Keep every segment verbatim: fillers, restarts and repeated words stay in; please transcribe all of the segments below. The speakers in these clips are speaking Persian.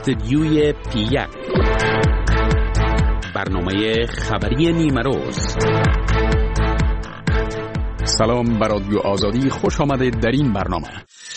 استدیوی پیک، برنامه خبری نیمه روز. سلام بر رادیو آزادی، خوش آمدید در این برنامه.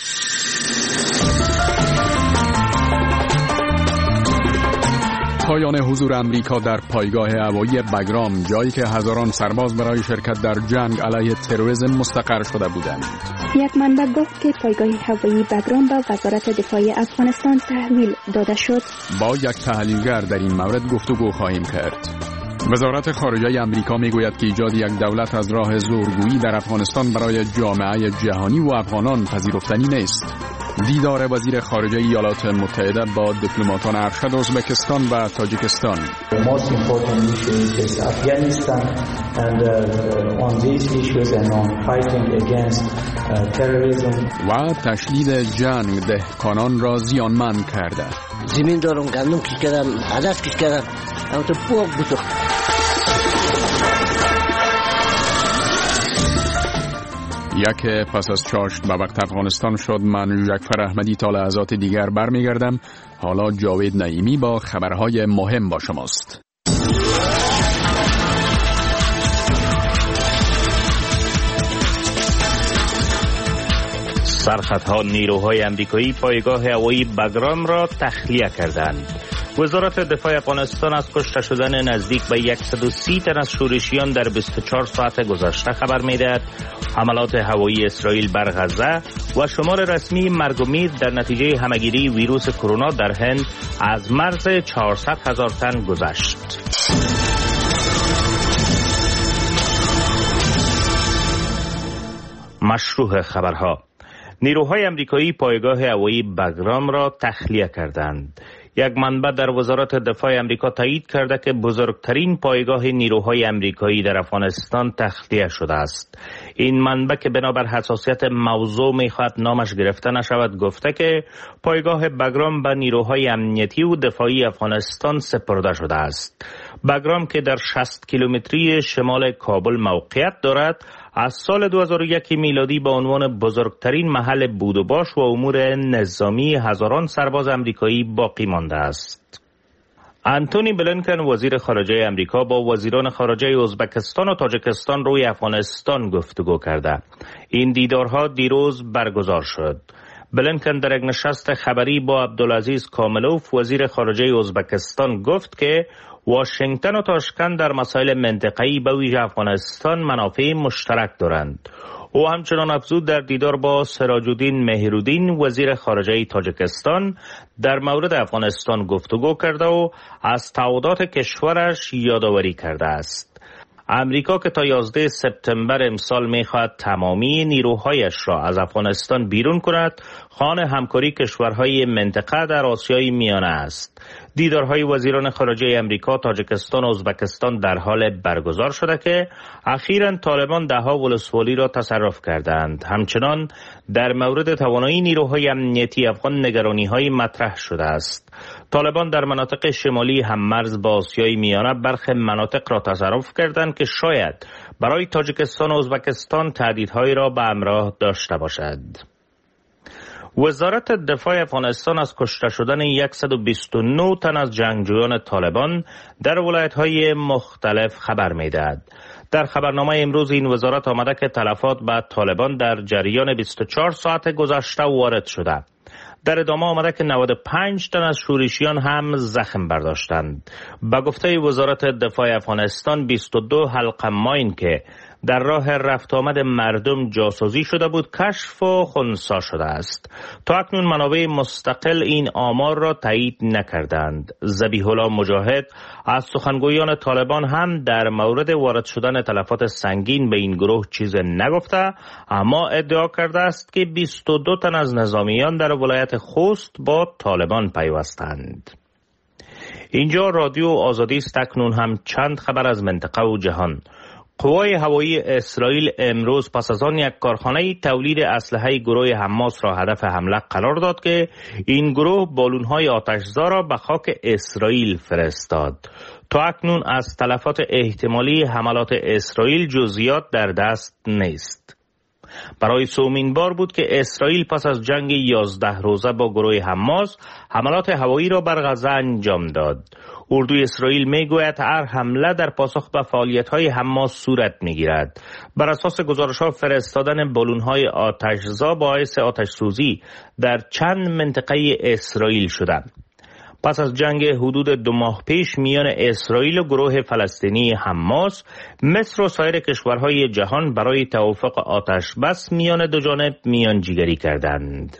پایان حضور امریکا در پایگاه هوایی بگرام، جایی که هزاران سرباز برای شرکت در جنگ علیه تروریسم مستقر شده بودند. یک منبع گفت که پایگاه هوایی بگرام به وزارت دفاع افغانستان تحویل داده شد. با یک تحلیلگر در این مورد گفتگو خواهیم کرد. وزارت خارجه امریکا میگوید که ایجاد یک دولت از راه زورگویی در افغانستان برای جامعه جهانی و افغانان پذیرفتنی نیست. دیدار وزیر خارجه ایالات متحده با دیپلماتان ارشد ازبکستان و تاجیکستان. و تشدید جنگ دهقانان را زیانمند کرده. زمین دارم، گندم کش کردم، علف کش کردم، اما تو پوک بسخت. یک پس از چاشت به وقت افغانستان شد، من جعفر احمدی تا لحظات دیگر برمیگردم. حالا جاوید نعیمی با خبرهای مهم با شماست. سرخطها نیروهای امریکایی پایگاه هوایی بگرام را تخلیه کردند. وزارت دفاع افغانستان از کشته شدن نزدیک به صد و سی تن از شورشیان در بیست و چهار ساعت گذشته خبر می‌دهد. حملات هوایی اسرائیل بر غزه و شمار رسمی مرگ و میر در نتیجه همهگیری ویروس کرونا در هند از مرز چهارصد هزار تن گذشت. مشروع خبرها: نیروهای امریکایی پایگاه هوایی بگرام را تخلیه کردند. یک منبع در وزارت دفاع امریکا تایید کرده که بزرگترین پایگاه نیروهای امریکایی در افغانستان تخلیه شده است. این منبع که بنابر حساسیت موضوع میخواهد نامش گرفته نشود گفته که پایگاه بگرام به نیروهای امنیتی و دفاعی افغانستان سپرده شده است. بگرام که در شصت کیلومتری شمال کابل موقعیت دارد، از سال دو هزار و یک میلادی به عنوان بزرگترین محل بود و باش و امور نظامی هزاران سرباز امریکایی باقی مانده است. انتونی بلینکن وزیر خارجه امریکا با وزیران خارجه ازبکستان و تاجیکستان روی افغانستان گفتگو کرده. این دیدارها دیروز برگزار شد. بلینکن در یک نشست خبری با عبدالعزیز کاملوف وزیر خارجه ازبکستان گفت که واشنگتن و تاشکند در مسائل منطقه‌ای به ویژه افغانستان منافع مشترک دارند. او همچنان افزود در دیدار با سراج الدین مهرالدین وزیر خارجه تاجیکستان در مورد افغانستان گفتگو کرده و از تعهدات کشورش یادآوری کرده است. امریکا که تا یازده سپتامبر امسال می‌خواهد تمامی نیروهایش را از افغانستان بیرون کند، خوان همکاری کشورهای منطقه در آسیای میانه است. دیدارهای وزیران خارجه امریکا، تاجیکستان و ازبکستان در حال برگزار شده که اخیراً طالبان دهها ولسوالی را تصرف کردند. همچنان در مورد توانایی نیروهای امنیتی افغان نگرانی‌های مطرح شده است. طالبان در مناطق شمالی هممرز با آسیای میانه برخی مناطق را تصرف کردند که شاید برای تاجیکستان و ازبکستان تهدیدهایی را به همراه داشته باشد. وزارت دفاع افغانستان از کشته شدن صد و بیست و نه تن از جنگجویان طالبان در ولایت‌های مختلف خبر می‌دهد. در خبرنامه امروز این وزارت آمده که تلفات به طالبان در جریان بیست و چهار ساعت گذشته وارد شده. در ادامه آمده که نود و پنج تن از شورشیان هم زخم برداشتند. به گفته وزارت دفاع افغانستان بیست و دو حلقه ماین که در راه رفت آمد مردم جاسازی شده بود کشف و خنثی شده است. تا اکنون منابع مستقل این آمار را تایید نکردند. ذبیح الله مجاهد از سخنگویان طالبان هم در مورد وارد شدن تلفات سنگین به این گروه چیز نگفته، اما ادعا کرده است که بیست و دو تن از نظامیان در ولایت خوست با طالبان پیوستند. اینجا رادیو آزادی است. اکنون هم چند خبر از منطقه و جهان. قوای هوایی اسرائیل امروز پس از آن یک کارخانه تولید اسلحه گروه حماس را هدف حمله قرار داد که این گروه بالون‌های آتش‌زا را به خاک اسرائیل فرستاد. تا اکنون از تلفات احتمالی حملات اسرائیل جزئیات در دست نیست. برای سومین بار بود که اسرائیل پس از جنگ یازده روزه با گروه حماس حملات هوایی را بر غزه انجام داد. اردوی اسرائیل میگوید هر حمله در پاسخ به فعالیت‌های حماس صورت می‌گیرد. بر اساس گزارش‌ها فرستادن بالون‌های آتش‌زا باعث آتش‌سوزی در چند منطقه اسرائیل شده. پس از جنگ حدود دو ماه پیش میان اسرائیل و گروه فلسطینی حماس، مصر و سایر کشورهای جهان برای توافق آتش بس میان دو جانب میانجیگری کردند.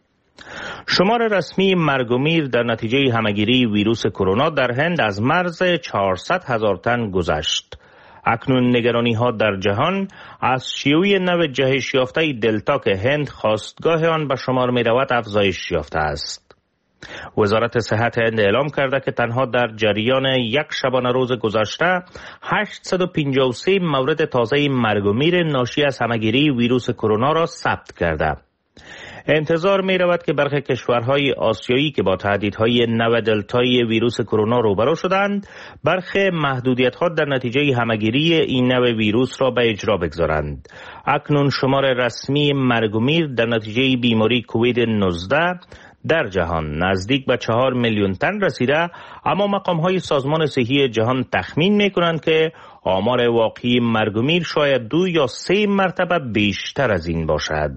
شمار رسمی مرگ و میر در نتیجه همهگیری ویروس کرونا در هند از مرز چهارصد هزار تن گذشت. اکنون نگرانی ها در جهان از شیوع نو جهش یافته دلتا که هند خاستگاه آن به شمار می رود افزایش یافته است. وزارت صحت هند اعلام کرده که تنها در جریان یک شبانه روز گذشته هشتصد و پنجاه و سه مورد تازه مرگ و میر ناشی از همهگیری ویروس کرونا را ثبت کرده. انتظار می رود که برخی کشورهای آسیایی که با تهدیدهای نو دلتای ویروس کرونا روبرو شدند، برخی محدودیت‌ها در نتیجه همهگیری این نو ویروس را به اجرا بگذارند. اکنون شمار رسمی مرگ و میر در نتیجه بیماری کووید نوزده در جهان نزدیک به چهار میلیون تن رسیده، اما مقام‌های سازمان صحی جهان تخمین می‌کنند که آمار واقعی مرگ و میر شاید دو یا سه مرتبه بیشتر از این باشد.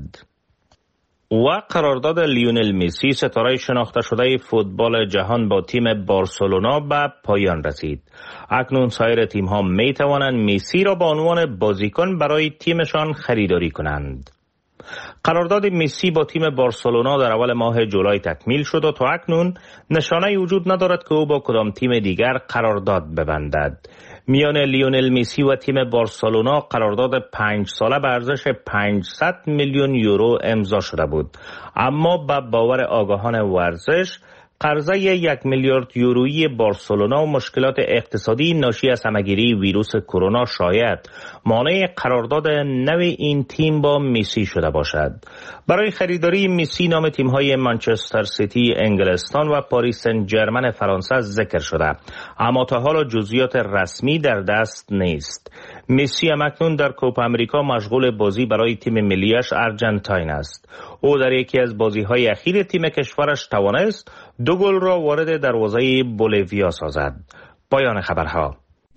و قرارداد لیونل مسی ستاره شناخته شده فوتبال جهان با تیم بارسلونا به پایان رسید. اکنون سایر تیم‌ها می‌توانند مسی را به عنوان بازیکن برای تیمشان خریداری کنند. قرارداد مسی با تیم بارسلونا در اول ماه جولای تکمیل شد و تا اکنون نشانه‌ای وجود ندارد که او با کدام تیم دیگر قرارداد ببندد. میان لیونل مسی و تیم بارسلونا قرارداد پنج ساله به ارزش پانصد میلیون یورو امضا شده بود، اما به باور آگاهان ورزش قرضه یک میلیارد یورویی بارسلونا و مشکلات اقتصادی ناشی از همهگیری ویروس کرونا شاید مانع قرارداد نو این تیم با مسی شده باشد. برای خریداری مسی نام تیم‌های منچستر سیتی انگلستان و پاریس سن ژرمن فرانسه ذکر شده، اما تا حالا جزئیات رسمی در دست نیست. مسی هم اکنون در کوپا امریکا مشغول بازی برای تیم ملیش ارجنتاین است. او در یکی از بازی‌های اخیر تیم کشورش توانست دو گل را وارد دروازه بولیویا سازد. پایان خبرها.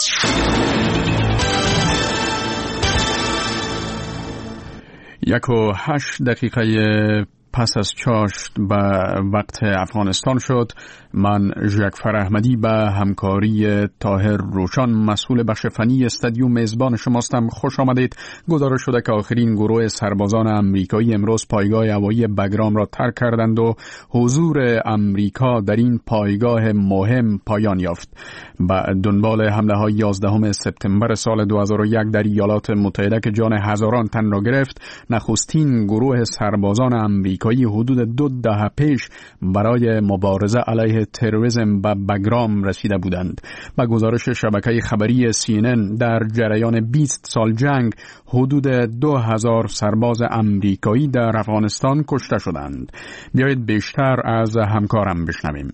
یک و هشت دقیقه پس از چاشت به وقت افغانستان شد. من ژکفر احمدی به همکاری طاهر روشان مسئول بخش فنی استادیوم میزبان شماستم. خوش آمدید. گزارش شده که آخرین گروه سربازان آمریکایی امروز پایگاه هوایی بگرام را ترک کردند و حضور آمریکا در این پایگاه مهم پایان یافت. با دنبال حمله های یازدهم سپتامبر سال دو هزار و یک در ایالات متحده که جان هزاران تن را گرفت، نخستین گروه سربازان آمریکایی حدود دو دهه پیش برای مبارزه علیه تروریسم به بگرام رسیده بودند. با گزارش شبکه خبری سی ان ان در جریان بیست سال جنگ حدود دو هزار سرباز آمریکایی در افغانستان کشته شدند. بیایید بیشتر از همکارم بشنویم.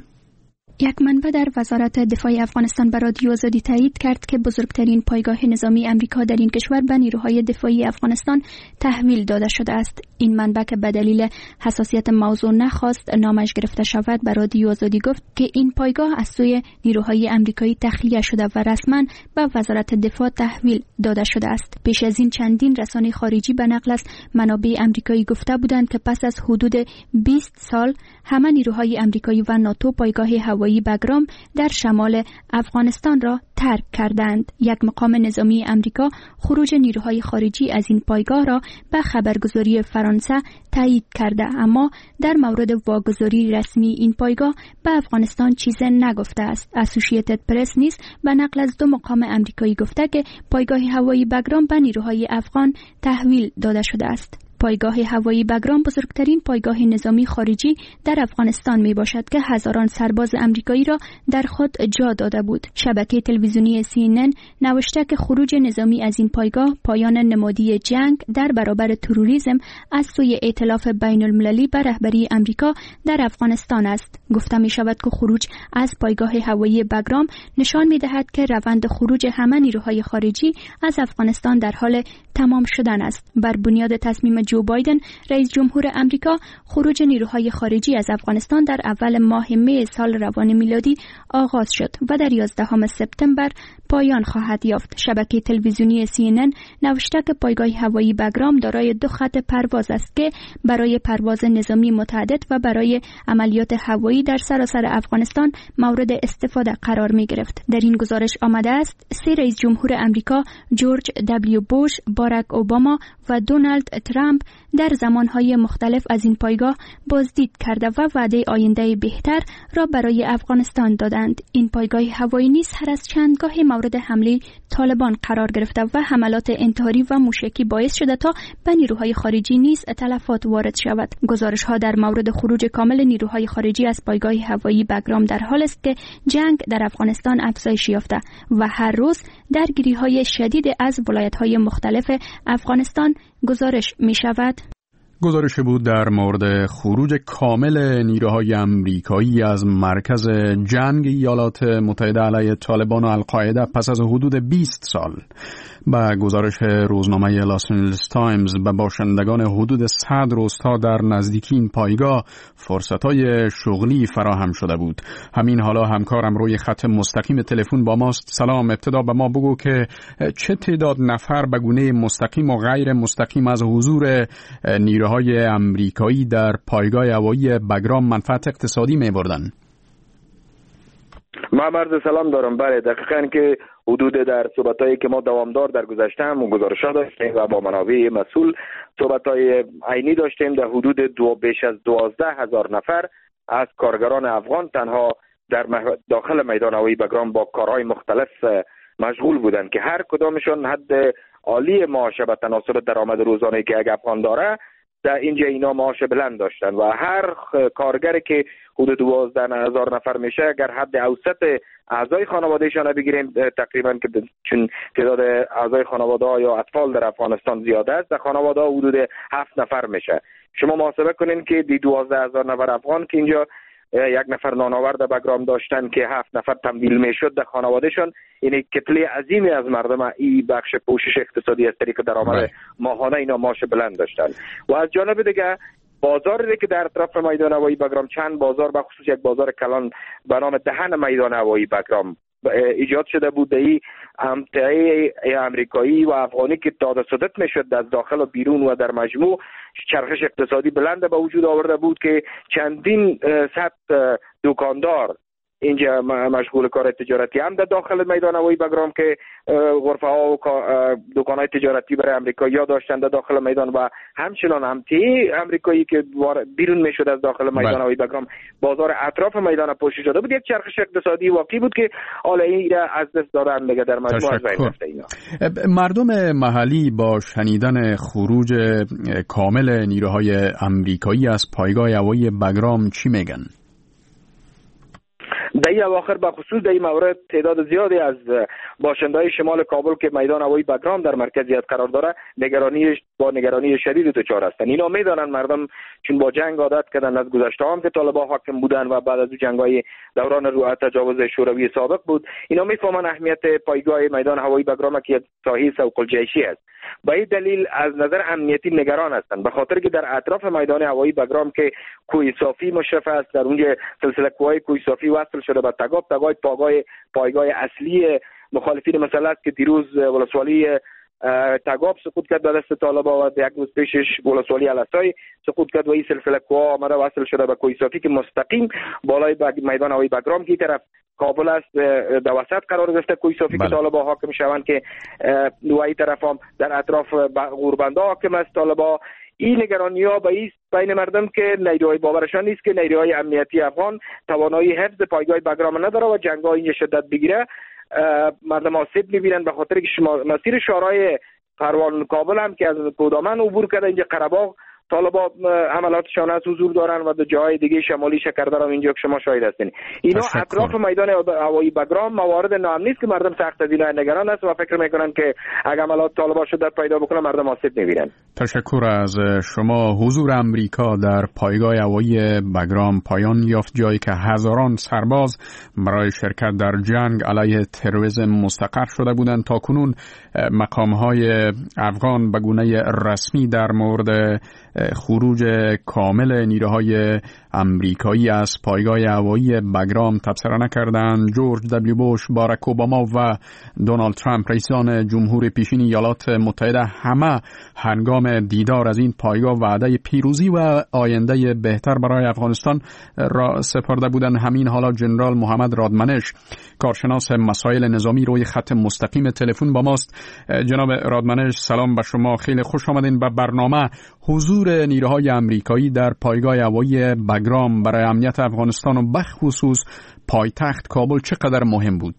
یک منبع در وزارت دفاع افغانستان به رادیو آزادی تایید کرد که بزرگترین پایگاه نظامی امریکا در این کشور به نیروهای دفاعی افغانستان تحویل داده شده است. این منبع که به دلیل حساسیت موضوع نخواست نامش گرفته شود به رادیو آزادی گفت که این پایگاه از سوی نیروهای امریکایی تخلیه شده و رسما به وزارت دفاع تحویل داده شده است. پیش از این چندین رسانه خارجی به نقل از منابع امریکایی گفته بودند که پس از حدود بیست سال همه نیروهای امریکایی و ناتو پایگاه هوایی بگرام در شمال افغانستان را ترک کردند. یک مقام نظامی امریکا خروج نیروهای خارجی از این پایگاه را به خبرگزاری فرانسه تایید کرده، اما در مورد واگذاری رسمی این پایگاه به افغانستان چیزی نگفته است. اسوسییتد پرس نیز به نقل از دو مقام امریکایی گفته که پایگاه هوایی بگرام به نیروهای افغان تحویل داده شده است. پایگاه هوایی بگرام بزرگترین پایگاه نظامی خارجی در افغانستان می باشد که هزاران سرباز امریکایی را در خود جا داده بود. شبکه تلویزیونی سی ان ان نوشته که خروج نظامی از این پایگاه پایان نمادی جنگ در برابر تروریسم از سوی ائتلاف بین المللی به رهبری امریکا در افغانستان است. گفته می شود که خروج از پایگاه هوایی بگرام نشان می دهد که روند خروج همه نیروهای خارجی از افغانستان در حال تمام شدن است. بر بنیاد تصمیم جو بایدن رئیس جمهور امریکا، خروج نیروهای خارجی از افغانستان در اول ماه می سال روان میلادی آغاز شد و در یازدهم سپتامبر پایان خواهد یافت. شبکه تلویزیونی سی ان ان نوشته که پایگاه هوایی بگرام دارای دو خط پرواز است که برای پرواز نظامی متعدد و برای عملیات هوایی در سراسر افغانستان مورد استفاده قرار می گرفت. در این گزارش آمده است سه رئیس جمهور امریکا، جورج دبلیو بوش، باراک اوباما و دونالد ترامپ در زمانهای مختلف از این پایگاه بازدید کرده و وعده آینده بهتر را برای افغانستان دادند. این پایگاه هوایی نیز هر از چندگاه مورد حمله طالبان قرار گرفته و حملات انتحاری و موشکی باعث شده تا به نیروهای خارجی نیز تلفات وارد شود. گزارش ها در مورد خروج کامل نیروهای خارجی از پایگاه هوایی بگرام در حال است که جنگ در افغانستان افزایش یافته و هر روز درگیری های شدید از ولایت های مختلف افغانستان گزارش می شود. گزارش بود در مورد خروج کامل نیروهای آمریکایی از مرکز جنگ ایالات متحده علیه طالبان و القاعده پس از حدود بیست سال. با گزارش روزنامه لاس آنجلس تایمز به باشندگان حدود صد روستا در نزدیکی این پایگاه فرصت‌های شغلی فراهم شده بود. همین حالا همکارم روی خط مستقیم تلفن با ماست. سلام، ابتدا به ما بگو که چه تعداد نفر به گونه مستقیم و غیر مستقیم از حضور نیروهای آمریکایی در پایگاه هوایی بگرام منفعت اقتصادی می‌بردن؟ ما عرض سلام دارم. بله، دقیقاً که حدود در صحبتایی که ما دوامدار در گذشته هم گزارش‌ها داشتیم و با منابع مسئول صحبت‌های عینی داشتیم، در حدود دو بیش از دوازده هزار نفر از کارگران افغان تنها در داخل میدان هوایی بگرام با کارهای مختلف مشغول بودند که هر کدامشون حد عالی معاش به تناسب درآمد روزانه‌ای که یک افغان داره در اینجا اینا معاش بلند داشتن و هر کارگری که حدود دوازده هزار نفر میشه اگر حد اوسط اعضای خانوادهشان بگیریم تقریبا که چون تعداد اعضای خانواده یا اطفال در افغانستان زیاده است، در خانواده حدود هفت نفر میشه. شما محاسبه کنین که دی دوازده هزار نفر افغان که اینجا یک نفر نانآورد بگرام داشتن که هفت نفر تمویل میشد در خانوادهشان، این کتله عظیمی از مردم این بخش پوشش اقتصادی از طریق درآمد ماهانه اینا معاش بلند داشتن. و از جانب دیگه بازاری که در اطراف میدان هوایی بگرام چند بازار به خصوص یک بازار کلان به نام دهن میدان هوایی بگرام ایجاد شده بود. این امتعه امریکایی و افغانی که داده صدت میشد از داخل و بیرون و در مجموع چرخش اقتصادی بلند به وجود آورده بود که چندین صد دکاندار اینجا مشغول کار تجارتی هم در داخل میدان هوایی بگرام که غرفه ها و دکان های تجارتی برای امریکایی‌ها داشتن در داخل میدان و همچنان امتی امریکایی که بیرون میشد از داخل میدان هوایی بگرام بازار اطراف میدان پوشش شده بود. یک چرخش اقتصادی واقعی بود که حالا این از دست دادن دیگه در مجموع از بین رفته. اینا مردم محلی با شنیدن خروج کامل نیروهای امریکایی از پایگاه هوایی بگرام چی میگن؟ در این اواخر به خصوص در این مورد تعداد زیادی از باشنده‌های شمال کابل که میدان هوایی بگرام در مرکزیت قرار داره نگرانی با نگرانی شدید دچار هستند. اینا میدانن مردم چون با جنگ عادت کردن، از گذشته هم که طالبان حاکم بودن و بعد از جنگ‌های دوران رو تجاوز شوروی سابق بود، اینا میفهمن اهمیت پایگاه میدان هوایی بگرام که یک ساحه سوق الجیشی است. با این دلیل از نظر امنیتی نگران هستند، به خاطر که در اطراف میدان هوایی بگرام که کوه صافی مشرف است، در اونجا سلسله کوههای کوه صافی وصل شده به تگاب. تگاب پایگاه پایگاه اصلی مخالفین مسئله است که دیروز ولسوالی تگاب سقوط کرد به دست طالبان و یک روز پیشش ولسوالی الاسای سقوط کرد و این سلسله کوه آمده وصل شده به کوه صافی که مستقیم بالای میدان هوایی بگرام که طرف کابل است در وسط قرار گرفته کوه صافی که طالبان حاکم شوند که نوعی طرف هم در اطراف غوربنده حاکم است طالبان. این نگرانی ها به این بین مردم که نیروهای باورشان نیست که نیروهای امنیتی افغان توانایی حفظ پایگاه بگرام نداره و جنگ ها اینجا شدت بگیره. مردم آسیب میبینن به خاطر که مسیر شورای پروان کابل هم که از کودامن عبور کرده اینجا قره‌باغ طالبا حملاتشان از حضور دارن و در جاهای دیگه شمالی شکردر هم اینجا که شما شاهد هستین. اینا اطراف میدان هوایی بگرام موارد نام نیست که مردم سخت از اینا نگران است و فکر میکنن که اگر حملات طالبا شدت پیدا بکنه مردم آسیب میبینن. تشکر از شما. حضور امریکا در پایگاه هوایی بگرام پایان یافت، جایی که هزاران سرباز برای شرکت در جنگ علیه تروریسم مستقر شده بودند. تا کنون مقام‌های افغان به گونه رسمی در مورد خروج کامل نیروهای امریکایی از پایگاه هوایی بگرام تبصره نکردند. جورج دبلیو بوش، باراک اوباما و دونالد ترامپ رئیسان جمهور پیشین ایالات متحده همه هنگام دیدار از این پایگاه وعده پیروزی و آینده بهتر برای افغانستان را سپرده بودند. همین حالا جنرال محمد رادمنش، کارشناس مسائل نظامی، روی خط مستقیم تلفن با ماست. جناب رادمنش، سلام به شما، خیلی خوش آمدین به برنامه. حضور نیروهای امریکایی در پایگاه هوایی بگرام برای امنیت افغانستان و بخصوص پایتخت کابل چقدر مهم بود؟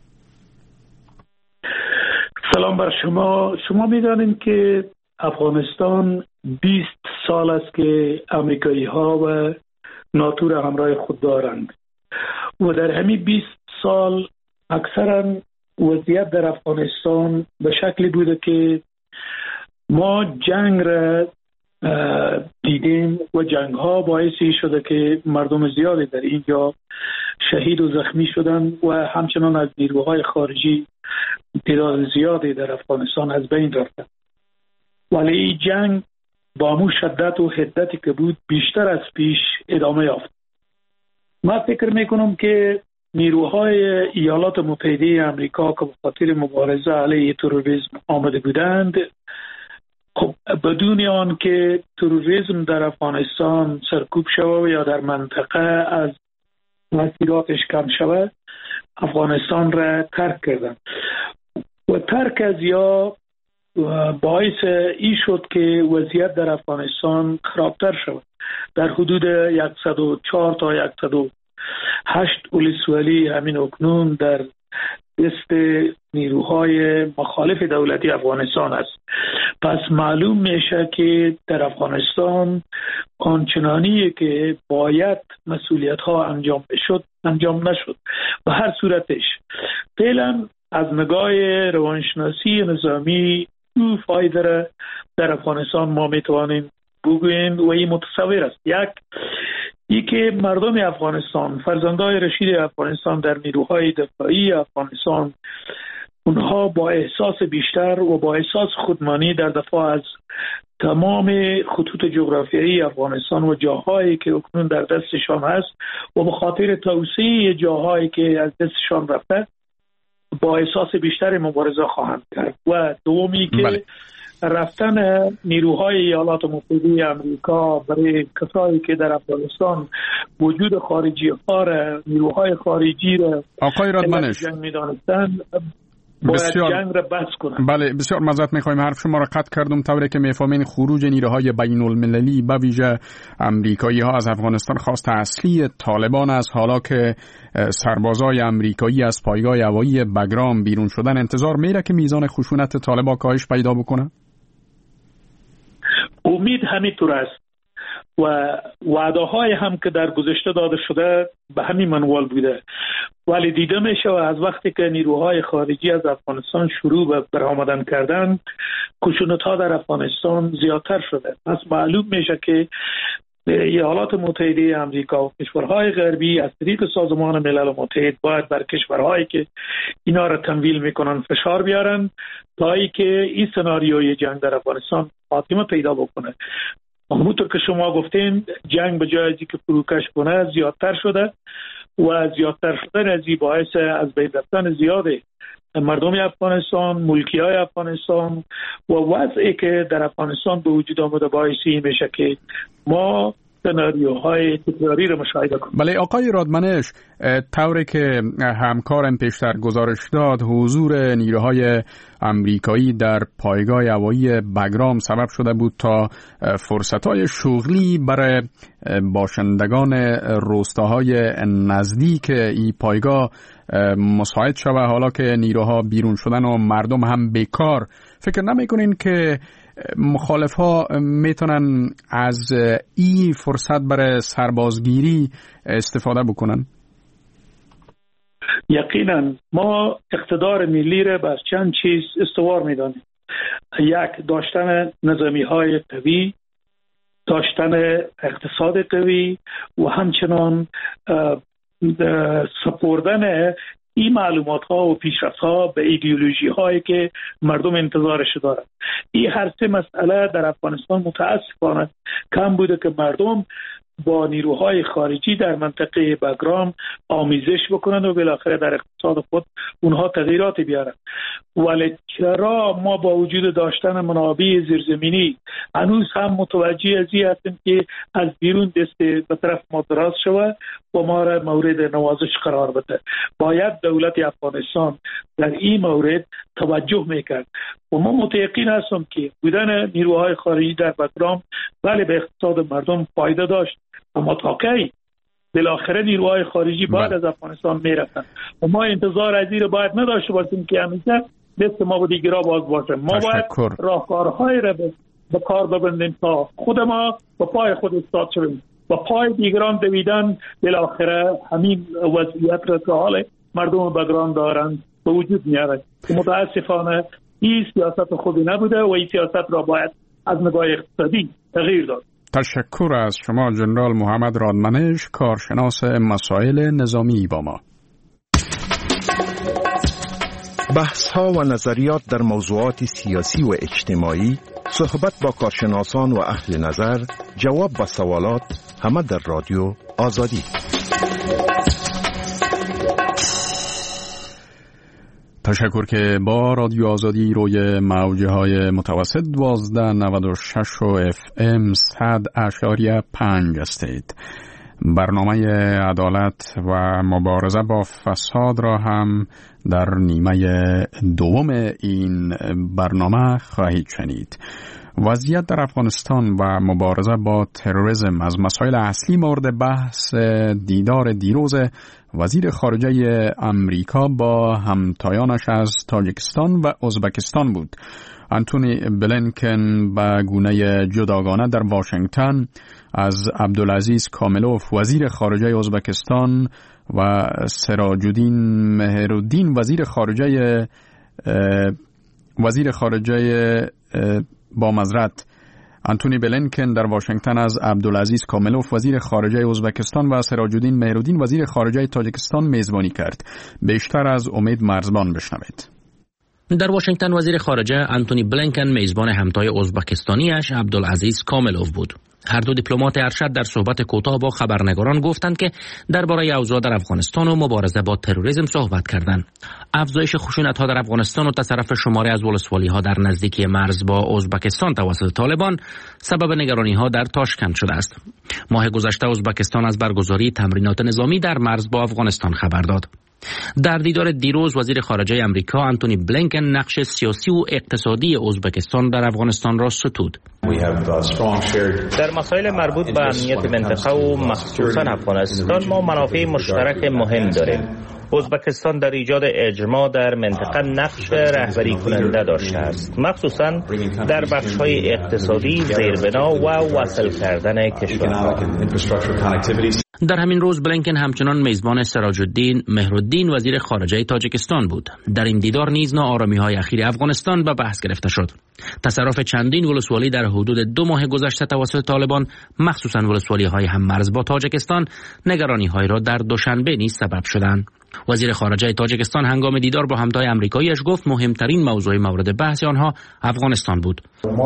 سلام بر شما. شما می‌دانید که افغانستان بیست سال است که امریکایی ها و ناتو را همراه خود دارند و در همین بیست سال اکثرا وضعیت در افغانستان به شکلی بوده که ما جنگ را دیدیم و جنگ ها باعثی شده که مردم زیادی در اینجا شهید و زخمی شدن و همچنان از نیروهای خارجی تعداد زیادی در افغانستان از بین رفتن. ولی این جنگ با مو شدت و حدتی که بود بیشتر از پیش ادامه یافت. من فکر میکنم که نیروهای ایالات متحده آمریکا که به خاطر مبارزه علیه تروریسم آمده بودند، خب بدون آن که تروریسم در افغانستان سرکوب شود یا در منطقه از مسیراتش کم شود، افغانستان را ترک کردند و ترک از یا باعث این شد که وضعیت در افغانستان خرابتر شود. در حدود صد و چهار تا صد و هشت ولسوالی همین اکنون در دست نیروهای مخالف دولتی افغانستان است. پس معلوم میشه که در افغانستان آنچنانی که باید مسئولیت ها انجام شد انجام نشد. به هر صورتش فعلا از نگاه روانشناسی نظامی او فایده را در افغانستان ما میتوانیم بگوییم و این متصور است. یک ای که مردم افغانستان، فرزندای رشید افغانستان در نیروهای دفاعی افغانستان، اونها با احساس بیشتر و با احساس خودمانی در دفاع از تمام خطوط جغرافیایی افغانستان و جاهایی که اکنون در دستشان هست و به خاطر توسعه جاهایی که از دستشان رفته با احساس بیشتر مبارزه خواهند کرد. و دومی که بله. رفتن نیروهای ایالات متحده آمریکا برای کسایی که در افغانستان وجود خارجی ها را، نیروهای خارجی را آقای رادمنش جنگ می‌دانستند، باید جنگ را بس کنند. بله، بسیار معذرت می‌خوایم حرف شما را قطع کردم. طوری که می‌فهمین خروج نیروهای بین المللی به ویژه امریکایی ها از افغانستان خواست اصلی طالبان است. حالا که سربازای امریکایی از پایگاه هوایی بگرام بیرون شدن، انتظار میره که میزان خشونت طالبان کاهش پیدا بکنه؟ امید همینطور است و وعده های هم که در گذشته داده شده به همین منوال بوده، ولی دیده میشه و از وقتی که نیروهای خارجی از افغانستان شروع به برآمدن کردن، خشونت ها در افغانستان زیادتر شده. پس معلوم میشه که ایالات متحده آمریکا و کشورهای غربی از طریق سازمان ملل متحد باید بر کشورهایی که اینا را تمویل میکنن فشار بیارن تا اینکه این سناریوی جنگ در افغانستان خاتمه پیدا بکنه. همونطور که شما گفتین جنگ به جای اینکه فروکش کنه زیادتر شده و زیادتر شدن از این باعث از بین رفتن زیاده مردم افغانستان، ملکیای افغانستان و وضعی که در افغانستان به وجود آمده باعثی میشه که ما سناریوهای تکراری رو مشاهده کنیم. بله آقای رادمنش، طوری که همکارم پیشتر گزارش داد، حضور نیروهای امریکایی در پایگاه هوایی بگرام سبب شده بود تا فرصت‌های شغلی برای باشندگان روستاهای نزدیک این پایگاه مساعد شود. حالا که نیروها بیرون شدن و مردم هم بیکار، فکر نمی‌کنین که مخالف ها میتونن از این فرصت برای سربازگیری استفاده بکنن؟ یقینا ما اقتدار ملی را بر چند چیز استوار میدانیم. یک، داشتن نظامی های قوی، داشتن اقتصاد قوی و همچنان سپردن این معلومات ها و پیشرفت ها به ایدئولوژی هایی که مردم انتظارش دارند. این هر سه مسئله در افغانستان متاسفانه کم بوده که مردم با نیروهای خارجی در منطقه بگرام آمیزش بکنند و بالاخره در اقتصاد خود اونها تغییراتی بیارند. ولی چرا ما با وجود داشتن منابع زیرزمینی هنوز هم متوجه از این هستیم که از بیرون دست به طرف ما دراز شود و ما را مورد نوازش قرار بده؟ باید دولت افغانستان در این مورد توجه میکرد و ما متیقن هستم که بودن نیروهای خارجی در بگرام بله به اقتصاد مردم فایده داشت، اما تا کی؟ بالاخره نیروهای خارجی بعد از افغانستان میرفتن و ما انتظار از این باید نداشته باشیم که همیشه دست ما با دیگرها باز باشه. ما باید راهکارهای را به کار ببندیم تا خود ما به پای خود استاد شویم و پای دیگران دویدن بالاخره همین وضعیت را که حال مردم بگرام دارند به وجود میاره. متاسفانه این سیاست خوبی نبوده و این سیاست را باید از نگاه اقتصادی تغییر داد. تشکر از شما جنرال محمد رادمنش، کارشناس مسائل نظامی با ما. بحث ها و نظریات در موضوعات سیاسی و اجتماعی، صحبت با کارشناسان و اهل نظر، جواب با سوالات، همه در رادیو آزادی. تشکر که با رادیو آزادی روی موجه های متوسط دوازده نود و شش و اف ام صد اشاریه پنج هستید. برنامه عدالت و مبارزه با فساد را هم در نیمه دوم این برنامه خواهید شنید. وضعیت در افغانستان و مبارزه با تروریسم از مسائل اصلی مورد بحث دیدار دیروز وزیر خارجه امریکا با همتایانش از تاجیکستان و ازبکستان بود. آنتونی بلینکن به گونه جداگانه در واشنگتن از عبدالعزیز کاملوف وزیر خارجه ازبکستان و سراجالدین مهرالدین وزیر خارجه وزیر خارجه با معذرت آنتونی بلینکن در واشنگتن از عبدالعزیز کاملوف وزیر خارجه ازبکستان و سراجالدین مهرالدین وزیر خارجه تاجیکستان میزبانی کرد. بیشتر از امید مرزبان بشنوید. در واشنگتن وزیر خارجه آنتونی بلینکن میزبان همتای ازبکستانیش عبدالعزیز کاملوف بود. هر دو دیپلمات ارشد در صحبت کوتاه با خبرنگاران گفتند که درباره اوضاع در افغانستان و مبارزه با تروریسم صحبت کردند. افزایش خشونت‌ها در افغانستان و تصرف شماری از ولسوالی‌ها در نزدیکی مرز با ازبکستان توسط طالبان سبب نگرانی‌ها در تاشکند شده است. ماه گذشته ازبکستان از برگزاری تمرینات نظامی در مرز با افغانستان خبر داد. در دیدار دیروز وزیر خارجه امریکا آنتونی بلینکن نقش سیاسی و اقتصادی ازبکستان در افغانستان را ستود. در مسائل مربوط به امنیت منطقه و مخصوصا افغانستان ما منافع مشترک مهم داریم. ازبکستان در ایجاد اجماع در منطقه نقش رهبری کننده داشته است، مخصوصا در بخش‌های اقتصادی، زیربنا و وصل کردن کشورها. در همین روز بلینکن همچنان میزبان سراجالدین مهرالدین وزیر خارجه تاجیکستان بود. در این دیدار نیز ناآرامی‌های اخیر افغانستان به بحث گرفته شد. تصرف چندین ولسوالی در حدود دو ماه گذشته توسط طالبان، مخصوصا ولسوالی‌های هم مرز با تاجیکستان، نگرانی‌های را در دوشنبه نیز سبب شدند. وزیر خارجه تاجیکستان هنگام دیدار با همتای آمریکایی‌اش گفت مهمترین موضوع مورد بحث آنها افغانستان بود.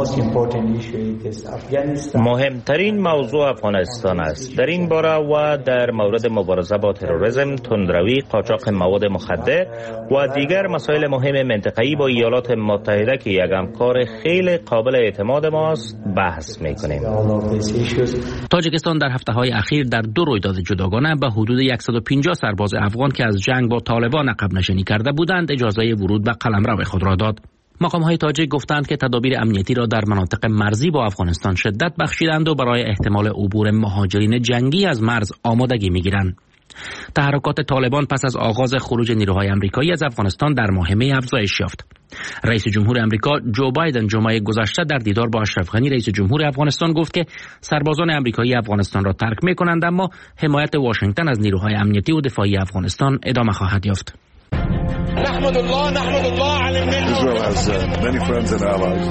مهمترین موضوع افغانستان است. در این باره و در مورد مبارزه با تروریسم، تندروی، قاچاق مواد مخدر و دیگر مسائل مهم منطقه‌ای با ایالات متحده که یک همکار خیلی قابل اعتماد ماست بحث می‌کنیم. تاجیکستان در هفته‌های اخیر در دو رویداد جداگانه به حدود صد و پنجاه سرباز افغان که از جنگ با طالبان عقب نشینی کرده بودند اجازه ورود به قلمرو خود را داد. مقام‌های تاجیک گفتند که تدابیر امنیتی را در مناطق مرزی با افغانستان شدت بخشیدند و برای احتمال عبور مهاجرین جنگی از مرز آمادگی می‌گیرند. تحرکات طالبان پس از آغاز خروج نیروهای آمریکایی از افغانستان در ماه می افزایش یافت. رئیس جمهور آمریکا جو بایدن جمعه گذشته در دیدار با اشرف غنی رئیس جمهور افغانستان گفت که سربازان آمریکایی افغانستان را ترک می‌کنند، اما حمایت واشنگتن از نیروهای امنیتی و دفاعی افغانستان ادامه خواهد یافت. نحمد الله نحمد الله على النعمة. Israel has uh, many friends and allies.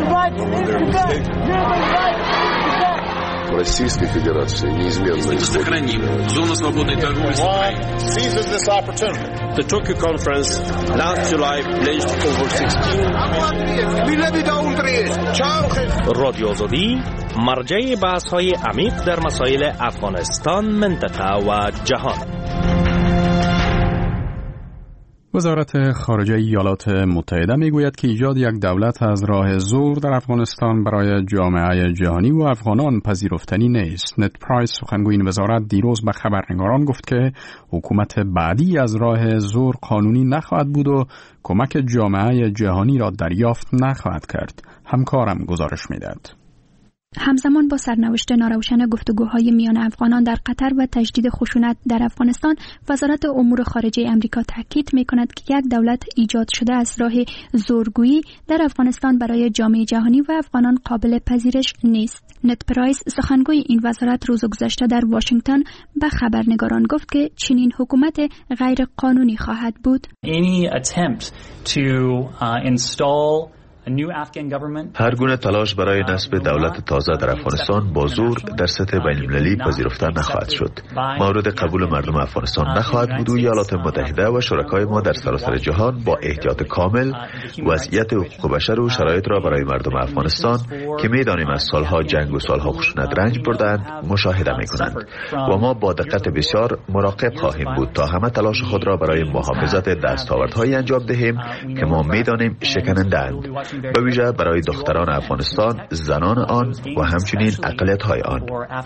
Российской Федерации неизменно сохраним зону свободной торговли с Украиной. Seizes this opportunity. The Tokyo conference last July pledged over sixteen رادیو آزادی مرجع بحث‌های عمیق در مسائل افغانستان، منطقه و جهان. وزارت خارجه ایالات متحده میگوید که ایجاد یک دولت از راه زور در افغانستان برای جامعه جهانی و افغانان پذیرفتنی نیست. نت پرایس سخنگوی این وزارت دیروز به خبرنگاران گفت که حکومت بعدی از راه زور قانونی نخواهد بود و کمک جامعه جهانی را دریافت نخواهد کرد. همکارم گزارش میدهد. همزمان با سرنوشت ناروشن گفتگوهای میان افغانان در قطر و تجدید خشونت در افغانستان، وزارت امور خارجه امریکا تاکید می‌کند که یک دولت ایجاد شده از راه زورگویی در افغانستان برای جامعه جهانی و افغانان قابل پذیرش نیست. نت پرایس سخنگوی این وزارت روز گذشته در واشنگتن به خبرنگاران گفت که چنین حکومت غیر قانونی خواهد بود. Any attempt to uh, install هر گونه تلاش برای نصب دولت تازه در افغانستان با زور در سطح بین‌المللی پذیرفته نخواهد شد. مورد قبول مردم افغانستان نخواهد بود و ایالات متحده و شرکای ما در سراسر جهان با احتیاط کامل وضعیت حقوق بشر و شرایط را برای مردم افغانستان که می‌دانیم از سالها جنگ و سالها خشونت رنج بردند مشاهده می‌کنند و ما با دقت بسیار مراقب خواهیم بود تا همه تلاش خود را برای محافظت دستاوردهایی انجام دهیم که ما می‌دانیم شکننده‌اند، به ویژه برای دختران افغانستان، زنان آن و همچنین اقلیت‌های آن.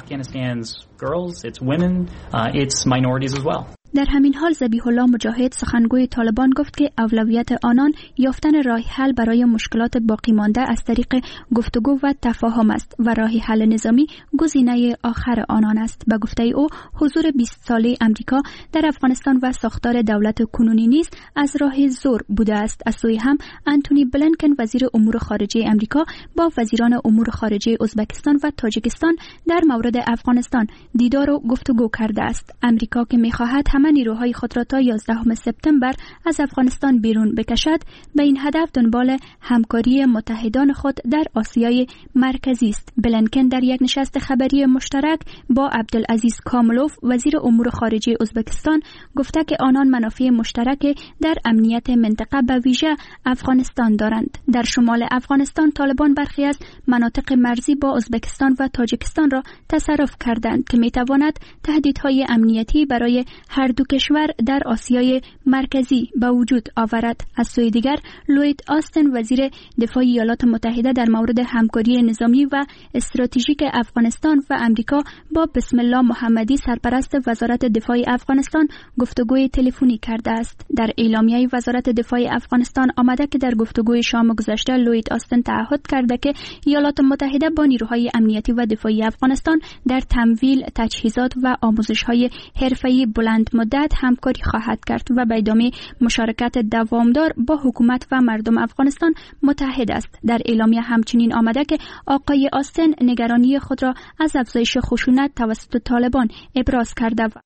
در همین حال ذبیح الله مجاهد سخنگوی طالبان گفت که اولویت آنان یافتن راه حل برای مشکلات باقی مانده از طریق گفتگو و تفاهم است و راه حل نظامی گزینه آخر آنان است. به گفته او حضور بیست ساله امریکا در افغانستان و ساختار دولت کنونی نیز از راه زور بوده است. از سوی هم انتونی بلینکن وزیر امور خارجه امریکا با وزیران امور خارجه ازبکستان و تاجیکستان در مورد افغانستان دیدار و گفتگو کرده است. امریکا که می‌خواهد همه نیروهای خود را تا یازدهم سپتامبر از افغانستان بیرون بکشد، به این هدف دنبال همکاری متحدان خود در آسیای مرکزی است. بلینکن در یک نشست خبری مشترک با عبدالعزیز کاملوف وزیر امور خارجه ازبکستان گفته که آنان منافع مشترک در امنیت منطقه به ویژه افغانستان دارند. در شمال افغانستان طالبان برخی از مناطق مرزی با ازبکستان و تاجیکستان را تصرف کردند که میتواند تهدیدهای امنیتی برای هر دو کشور در آسیای مرکزی به وجود آورد. از سوی دیگر لوید آستن وزیر دفاع ایالات متحده در مورد همکاری نظامی و استراتژیک افغانستان و امریکا با بسم الله محمدی سرپرست وزارت دفاع افغانستان گفتگوی تلفنی کرده است. در اعلامیه وزارت دفاع افغانستان آمده که در گفتگوی شام گذشته لوید آستن تعهد کرده که ایالات متحده با نیروهای امنیتی و دفاعی افغانستان در تمویل تجهیزات و آموزش‌های حرفه‌ای بلند مدت همکاری خواهد کرد و به ادامه مشارکت دوامدار با حکومت و مردم افغانستان متحد است. در اعلامیه همچنین آمده که آقای آستن نگرانی خود را از افزایش خشونت توسط طالبان ابراز کرده و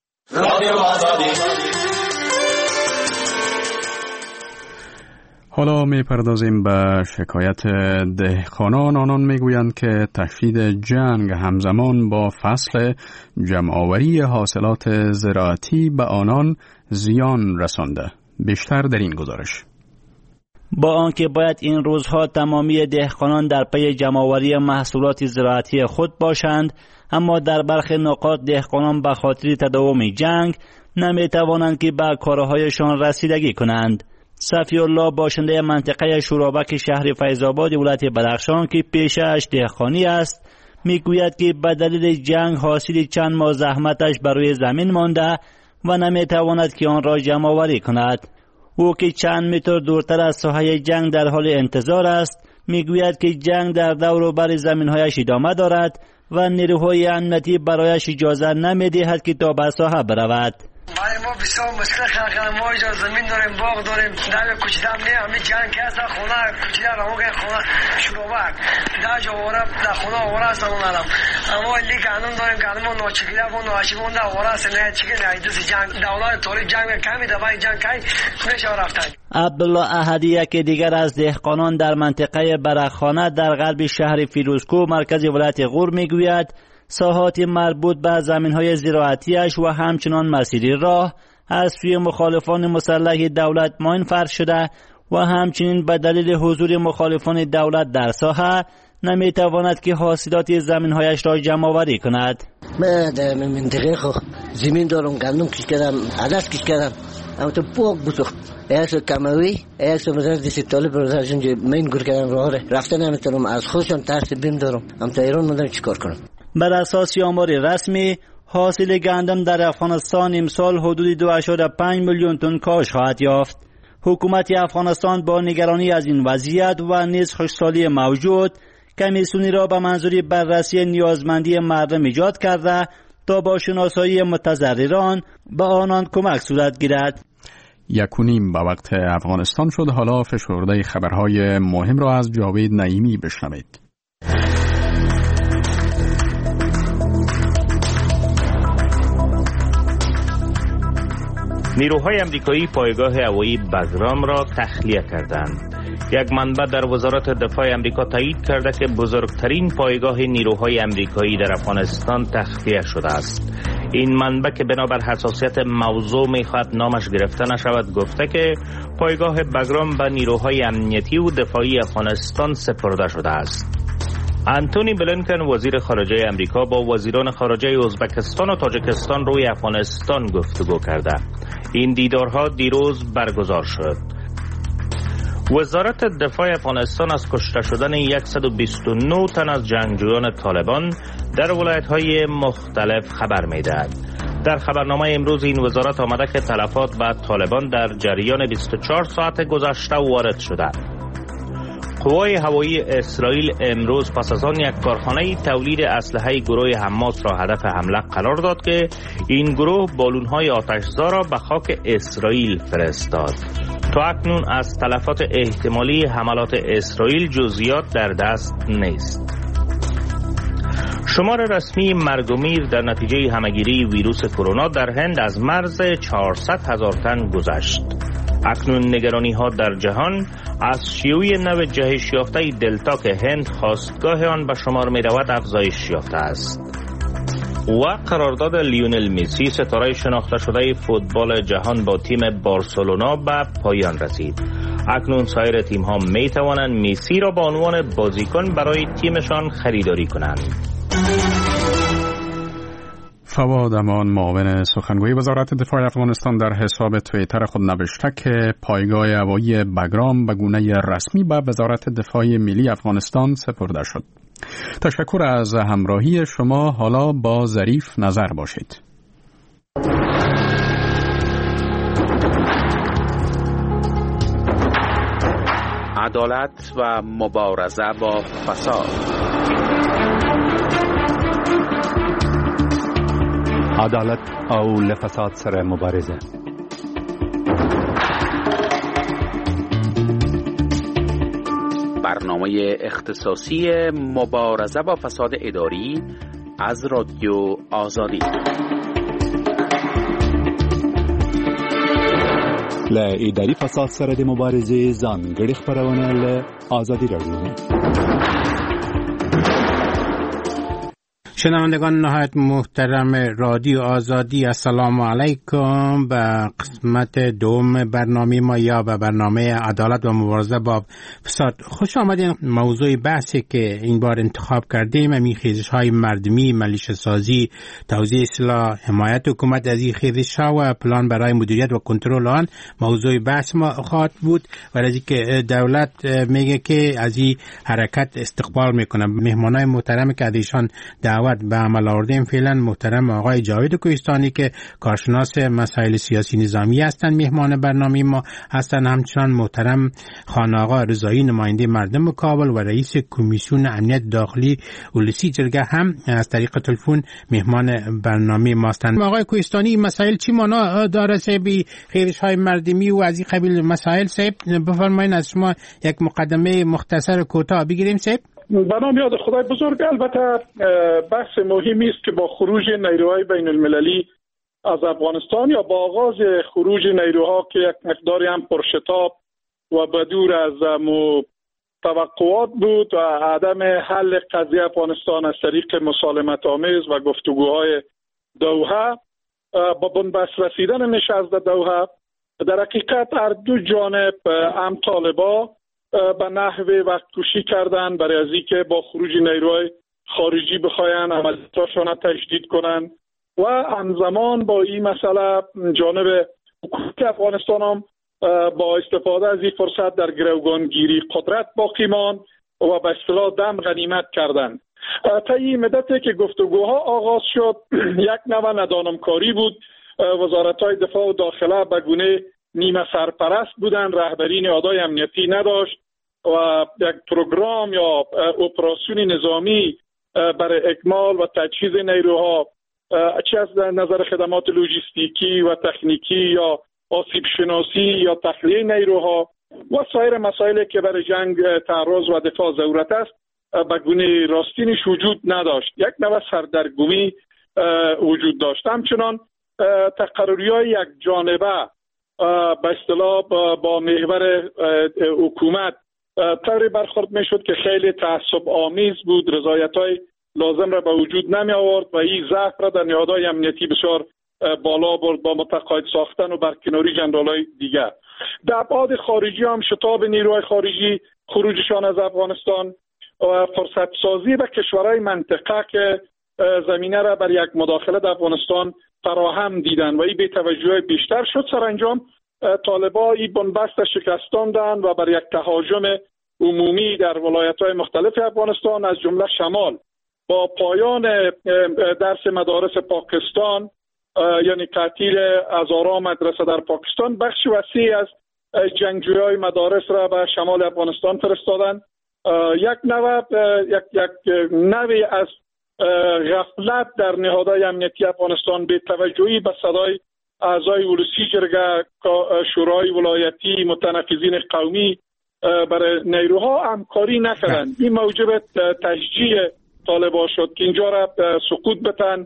حالا می پردازیم به شکایت دهقانان. آنان می گویند که تشدید جنگ همزمان با فصل جمع‌آوری حاصلات زراعتی به آنان زیان رسانده. بیشتر در این گزارش. با آنکه باید این روزها تمامی دهقانان در پی جمع‌آوری محصولات زراعتی خود باشند، اما در برخی نقاط دهقانان به خاطر تداوم جنگ نمی توانند که به کارهایشان رسیدگی کنند. صفی الله باشنده منطقه شورابک شهر فیض‌آباد ولایت بدخشان که پیشه‌اش دهقانی است میگوید که به دلیل جنگ حاصل چند ماه زحمتش بر روی زمین مانده و نمیتواند که آن را جمع آوری کند. او که چند متر دورتر از ساحه جنگ در حال انتظار است میگوید که جنگ در دور و بر زمین‌هایش ادامه دارد و نیروهای امنیتی برایش اجازه نمی‌دهد که تا به ساحه برود. ما بسیار مشکل خلق ما اینجا زمین داریم، باغ داریم، در کوچیدم نه همین جنگ که هست خونه کوچیده رو که خونه شروع بعد در جا ورا در خونه ورا است اون علم اما لی قانون داریم قانون ناچیده و ناشیمون در ورا است نه چیکه نه دست جنگ دولت طوری جنگ کمی دبای جنگ کی میشه رفتن. عبدالله احدی که دیگر از دهقانان در منطقه برخانه در غرب شهر فیروزکوه مرکز ولایت غور میگوید ساحات مربوط به زمین‌های زراعتیش و همچنان مسیری راه از سوی مخالفان مسلح دولت ماین فرش شده و همچنین به دلیل حضور مخالفان دولت در ساحه نمیتواند که حاصلات زمین‌هایش را جمع آوری کند. من در منطقه خو زمین دارم، گندم کش کردم، عدس کش کردم، اما تو پوک بسخت ایکس کموی ایکس مثلا دیسی طالب برادرشون جو من گور کردم راه رفته نمیتونم، از خودشون ترس بیم دارم، اما تا ایران ندارم چیکار کنم. بر اساس آمار رسمی حاصل گندم در افغانستان امسال حدود دو اشاره پنج میلیون تن کاش خواهد یافت. حکومت افغانستان با نگرانی از این وضعیت و نیز خشکسالی موجود کمیسیونی را به منظور بررسی نیازمندی مردم ایجاد کرده تا با شناسایی متضرران به آنان کمک صورت گیرد. یکونیم به وقت افغانستان شد. حالا فشرده خبرهای مهم را از جاوید نعیمی بشنوید. نیروهای امریکایی پایگاه هوایی بگرام را تخلیه کردند. یک منبع در وزارت دفاع امریکا تایید کرده که بزرگترین پایگاه نیروهای امریکایی در افغانستان تخلیه شده است. این منبع که بنابر حساسیت موضوع میخواهد نامش گرفته نشود گفته که پایگاه بگرام به نیروهای امنیتی و دفاعی افغانستان سپرده شده است. انتونی بلینکن وزیر خارجه امریکا با وزیران خارجه ازبکستان و تاجیکستان روی افغانستان گفتگو کرده. این دیدارها دیروز برگزار شد. وزارت دفاع افغانستان از کشته شدن صد و بیست و نه تن از جنگجویان طالبان در ولایت‌های مختلف خبر می‌دهد. در خبرنامه امروز این وزارت آمده که تلفات به طالبان در جریان بیست و چهار ساعت گذشته وارد شده. قوای هوایی اسرائیل امروز پس از آن یک کارخانه تولید اسلحه گروه حماس را هدف حمله قرار داد که این گروه بالون‌های آتش‌زا را به خاک اسرائیل فرستاد. تا اکنون از تلفات احتمالی حملات اسرائیل جزئیات در دست نیست. شمار رسمی مرگ و میر در نتیجه همهگیری ویروس کرونا در هند از مرز چهارصد هزار تن گذشت. اکنون نگرانی ها در جهان از شیوع نو جهش یافته دلتا که هند خواستگاه آن به شمار می رود افزایش یافته است. و قرارداد لیونل مسی ستاره شناخته شده فوتبال جهان با تیم بارسلونا به پایان رسید. اکنون سایر تیم ها می توانند مسی را به عنوان بازیکن برای تیمشان خریداری کنند. فواد امان معاون سخنگوی وزارت دفاع افغانستان در حساب توییتر خود نوشته که پایگاه هوایی بگرام به گونه رسمی به وزارت دفاع ملی افغانستان سپرده شد. تشکر از همراهی شما. حالا با ظریف نظر باشید. عدالت و مبارزه با فساد. عدالت او لفساد سره مبارزه. برنامه اختصاصی مبارزه با فساد اداری از رادیو آزادی. ل اداری فساد سره د مبارزه ځانګړي خبرونه ل آزادی رادیو. شنوندگان نهایت محترم رادیو آزادی، السلام علیکم. به قسمت دوم برنامه ما یا به برنامه عدالت و مبارزه با فساد خوش آمدین. موضوع بحثی که این بار انتخاب کردیم همین خیزش های مردمی، ملیشه سازی، توزیع سلاح، حمایت حکومت از این خیزش ها و پلان برای مدیریت و کنترل آن موضوع بحث ما خواهد بود. و از که دولت میگه که از این حرکت استقبال میکنه. مهمانای محترم که از ایشان دعوت دعوت به عمل آوردیم فعلا محترم آقای جاوید کوهستانی که کارشناس مسائل سیاسی نظامی هستند میهمان برنامه ما هستند، همچنان محترم خان آقا رضایی نماینده مردم کابل و رئیس کمیسیون امنیت داخلی ولسی جرگه هم از طریق تلفن میهمان برنامه ما هستند. آقای کوهستانی مسائل چی معنا داره سبی خیرش های مردمی و از این قبیل مسائل سب بفرمایید از شما یک مقدمه مختصر کوتاه بگیریم سب. به نام یاد خدای بزرگ. البته بحث مهمی است که با خروج نیروهای بین المللی از افغانستان یا با آغاز خروج نیروها که یک مقداری هم پرشتاب و بدور از توقعات بود و عدم حل قضیه افغانستان از طریق مسالمت آمیز و گفتگوهای دوحه با بنبست رسیدن نشست دوحه، در حقیقت هر دو جانب هم طالبا به نحو وقت کشی کردن برای از اینکه با خروج نیروهای خارجی بخواین عملیاتشان تشدید کنن و همزمان با این مسئله جانب حکومت افغانستان هم با استفاده از این فرصت در گروگانگیری قدرت باقی ماند و به اصطلاح دم غنیمت کردند. تا این مدتی که گفتگوها آغاز شد یک نوع ندانمکاری بود. وزارت‌های دفاع و داخله به گونه نیمه سرپرست بودند، رهبری نهادهای امنیتی نداشت و یک پروگرام یا اپراسیون نظامی برای اکمال و تجهیز نیروها چه از نظر خدمات لوجستیکی و تکنیکی یا آسیب شناسی یا تخلیه نیروها و سایر مسائلی که برای جنگ تعرض و دفاع ضرورت است به گونه راستینش وجود نداشت. یک نوع سردرگمی وجود داشت. همچنان تقرری‌های یک جانبه به اصطلاح با محور حکومت طوری برخورد میشد که خیلی تعصب آمیز بود، رضایت‌های لازم را به وجود نمی آورد و این ضعف را در نهادهای امنیتی بسیار بالا برد با متقاعد ساختن و برکناری جنرال‌های دیگر. در ابعاد خارجی هم شتاب نیروهای خارجی، خروجشان از افغانستان و فرصت سازی به کشورهای منطقه که زمینه را بر یک مداخله در افغانستان فراهم دیدن و این به توجه بیشتر شد. سرانجام طالبان این بنبست شکستاندن و بر یک تهاجم عمومی در ولایت‌های مختلف افغانستان از جمله شمال با پایان درس مدارس پاکستان یعنی تعطیل هزاران مدرسه در پاکستان، بخش وسیعی از جنگجویان مدارس را به شمال افغانستان فرستادند. یک نوع یک یک نوعی از غفلت در نهادهای امنیتی افغانستان به توجهی به صدای اعضای ولسی جرگه، شورای ولایتی، متنفذین قومی برای نیروها همکاری نکردند. این موجب تشجیع طالبان شد که اینجا را سقوط بتن،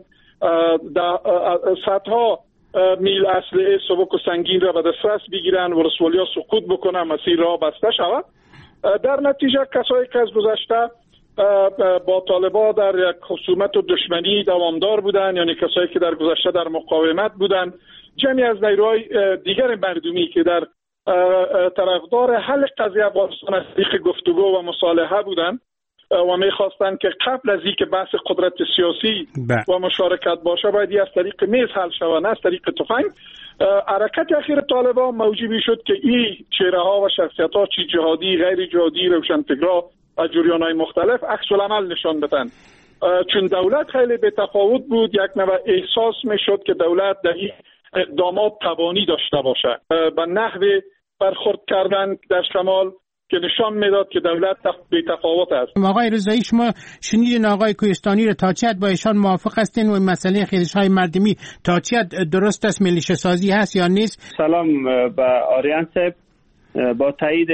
صدها میل اسلحه سبک و سنگین را به دسترس بگیرن، ولسوالیا سقوط بکنن، مسیر را بسته شود. در نتیجه کسایی که از گذشته با طالبان در یک خصومت و دشمنی دوامدار بودند، یعنی کسایی که در گذشته در مقاومت بودند، جمعی از نیروهای دیگر مردمی که در طرفدار حل قضیه افغانستان از طریق گفتگو و مصالحه بودند و می‌خواستند که قبل از اینکه بحث قدرت سیاسی و مشارکت باشه باید از طریق میز حل شود، نه از طریق تفنگ. حرکت اخیر طالبان موجبی شد که این چهره‌ها و شخصیت‌ها چی جهادی، غیر جهادی، روشنفکرها و جریان‌های مختلف عکس العمل نشان بدن. چون دولت خیلی به تفاوت بود، یک نوع احساس می‌شد که دولت در این اقدامات توانی داشته باشه. به نحو برخورد کردن در شمال که نشان میداد که دولت بی تفاوت است. آقای رضایی شما شنیدین آقای کوهستانی رو، تا چه حد با ایشان موافق هستین و مسئله خیرش‌های مردمی تا چه حد درست است، ملیشه سازی هست یا نیست؟ سلام به آریان صاحب. با تایید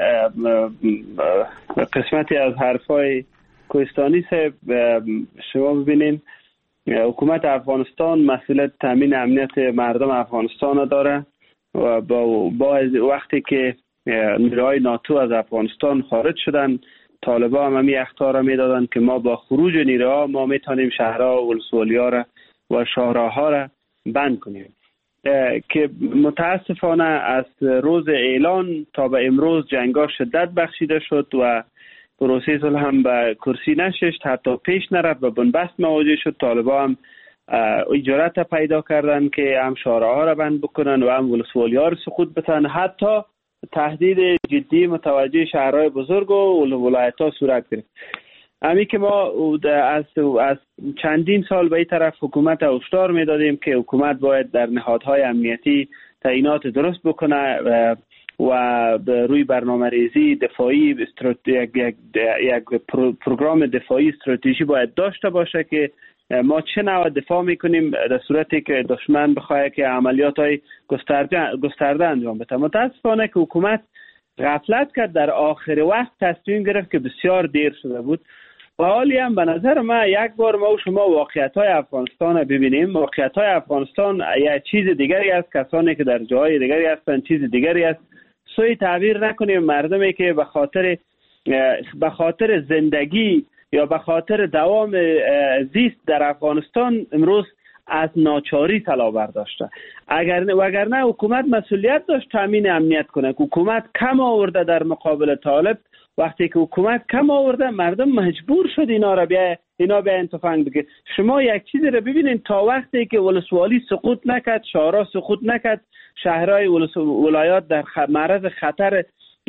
قسمتی از حرفای کوهستانی صاحب، شما ببینین حکومت افغانستان مسئله تامین امنیت مردم افغانستان داره و با, با وقتی که نیروهای ناتو از افغانستان خارج شدن، طالبان هم همین اخطار را میدادن که ما با خروج نیروها ما میتونیم شهرها و ولسوالیا را و شهرها را بند کنیم، که متاسفانه از روز اعلان تا به امروز جنگا شدت بخشیده شد و پروسه صلح هم به کرسی نشست، حتی پیش نرفت و بنبست مواجه شد. طالبان هم اجازت پیدا کردن که هم شهرها را بند بکنن و هم ولسوالیا را سقوط بتن، حتی تهدید جدی متوجه شهرهای بزرگ و ولایت‌ها صورت گرفت. امی که ما از از چندین سال به این طرف حکومت هشدار میدادیم که حکومت باید در نهادهای امنیتی تعیینات درست بکنه و, و روی برنامه ریزی دفاعی استرات... یک, یک, یک پروگرام دفاعی استراتژی باید داشته باشه که ما چه نوع دفاع میکنیم در صورتی که دشمن بخواه که عملیات های گسترده, گسترده انجام بده. متاسفانه که حکومت غفلت کرد، در آخر وقت تصمیم گرفت که بسیار دیر شده بود. و حالی هم به نظر من یک بار ما و شما واقعیت های افغانستان رو ببینیم. واقعیت های افغانستان یک چیز دیگری است، کسانی که در جای دیگری هستن چیز دیگری است. سوی تعبیر نکنیم مردمی که به خاطر به خاطر زندگی یا به خاطر دوام زیست در افغانستان امروز از ناچاری طلا برداشته. اگر وگرنه حکومت مسئولیت داشت تامین امنیت کنه. حکومت کم آورده در مقابل طالب. وقتی که حکومت کم آورده مردم مجبور شد اینا را بیا اینا بیا تفنگ بگیر. شما یک چیزی را ببینید، تا وقتی که ولسوالی سقوط نکرد، شهرها سقوط نکرد، شهرهای ولایات در معرض خطر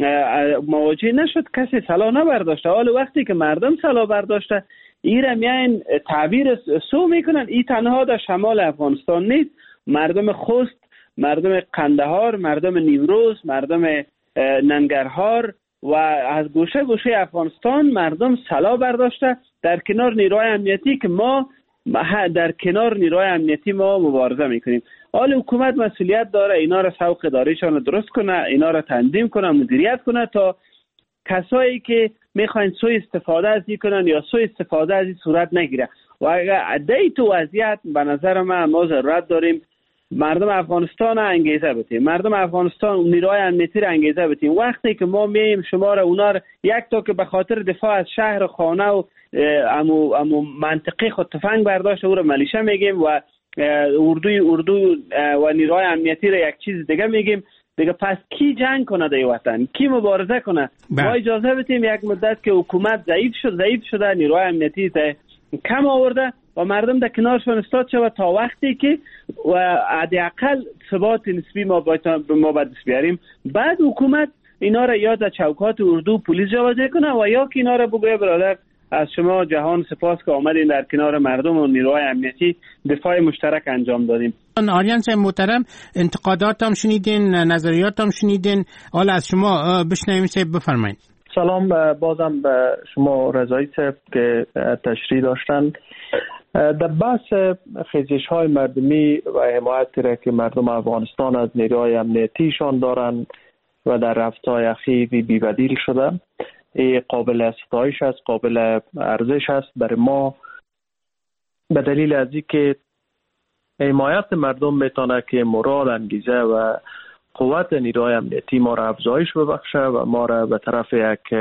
مواجه نشد، کسی سلاح نبرداشته. حالا وقتی که مردم سلاح برداشته ایرم یعنی تعبیر سو میکنن. این تنها در شمال افغانستان نیست، مردم خوست، مردم قندهار، مردم نیمروز، مردم ننگرهار و از گوشه گوشه افغانستان مردم سلاح برداشته در کنار نیروهای امنیتی که ما در کنار نیروهای امنیتی ما مبارزه میکنیم. حالا حکومت مسئولیت داره اینا را سوق اداریشان درست کنه، اینا را تنظیم کنه، مدیریت کنه تا کسایی که میخواین سوء استفاده از این کنن یا سوء استفاده از این صورت نگیره. و اگر در تو وضعیت به نظر من ما ضرورت داریم مردم افغانستان انگیزه بدیم، مردم افغانستان نیروهای امنیتی را انگیزه بدیم. وقتی که ما میایم شما را اونا را یک تا که به خاطر دفاع از شهر و خانه و امو امو منطقه خود تفنگ برداشت او را ملیشه میگیم و اردوی اردو و نیروهای امنیتی را یک چیز دیگه میگیم. دیگه پس کی جنگ کنه در وطن؟ کی مبارزه کنه؟ ما اجازه بدیم یک مدت که حکومت ضعیف شد ضعیف شده نیروهای امنیتی کم آورده و مردم در کنارشون استاد شود تا وقتی که و حداقل ثبات نسبی ما باید ما باید بیاریم. بعد حکومت اینا را یا در چوکات اردو پلیس جابجا کنه و یا که اینا را بگویه برادر از شما جهان سپاس که آمدین در کنار مردم و نیروهای امنیتی دفاع مشترک انجام دادیم. آریان صاحب محترم، انتقادات هم شنیدین، نظریات هم شنیدین، حالا از شما بشنویم. صاحب بفرمایید. سلام بازم به شما رضایی صاحب که تشریح داشتن. در بحث خیزش های مردمی و حمایتی را که مردم افغانستان از نیروهای امنیتیشان دارند و در رفتهای اخیر بی‌بدیل شده، این قابل ستایش است، قابل ارزش است برای ما، به دلیل از اینکه حمایت مردم میتونه که مراد، انگیزه و قوت نیروهای امنیتی ما را افزایش ببخشه و ما را به طرف یک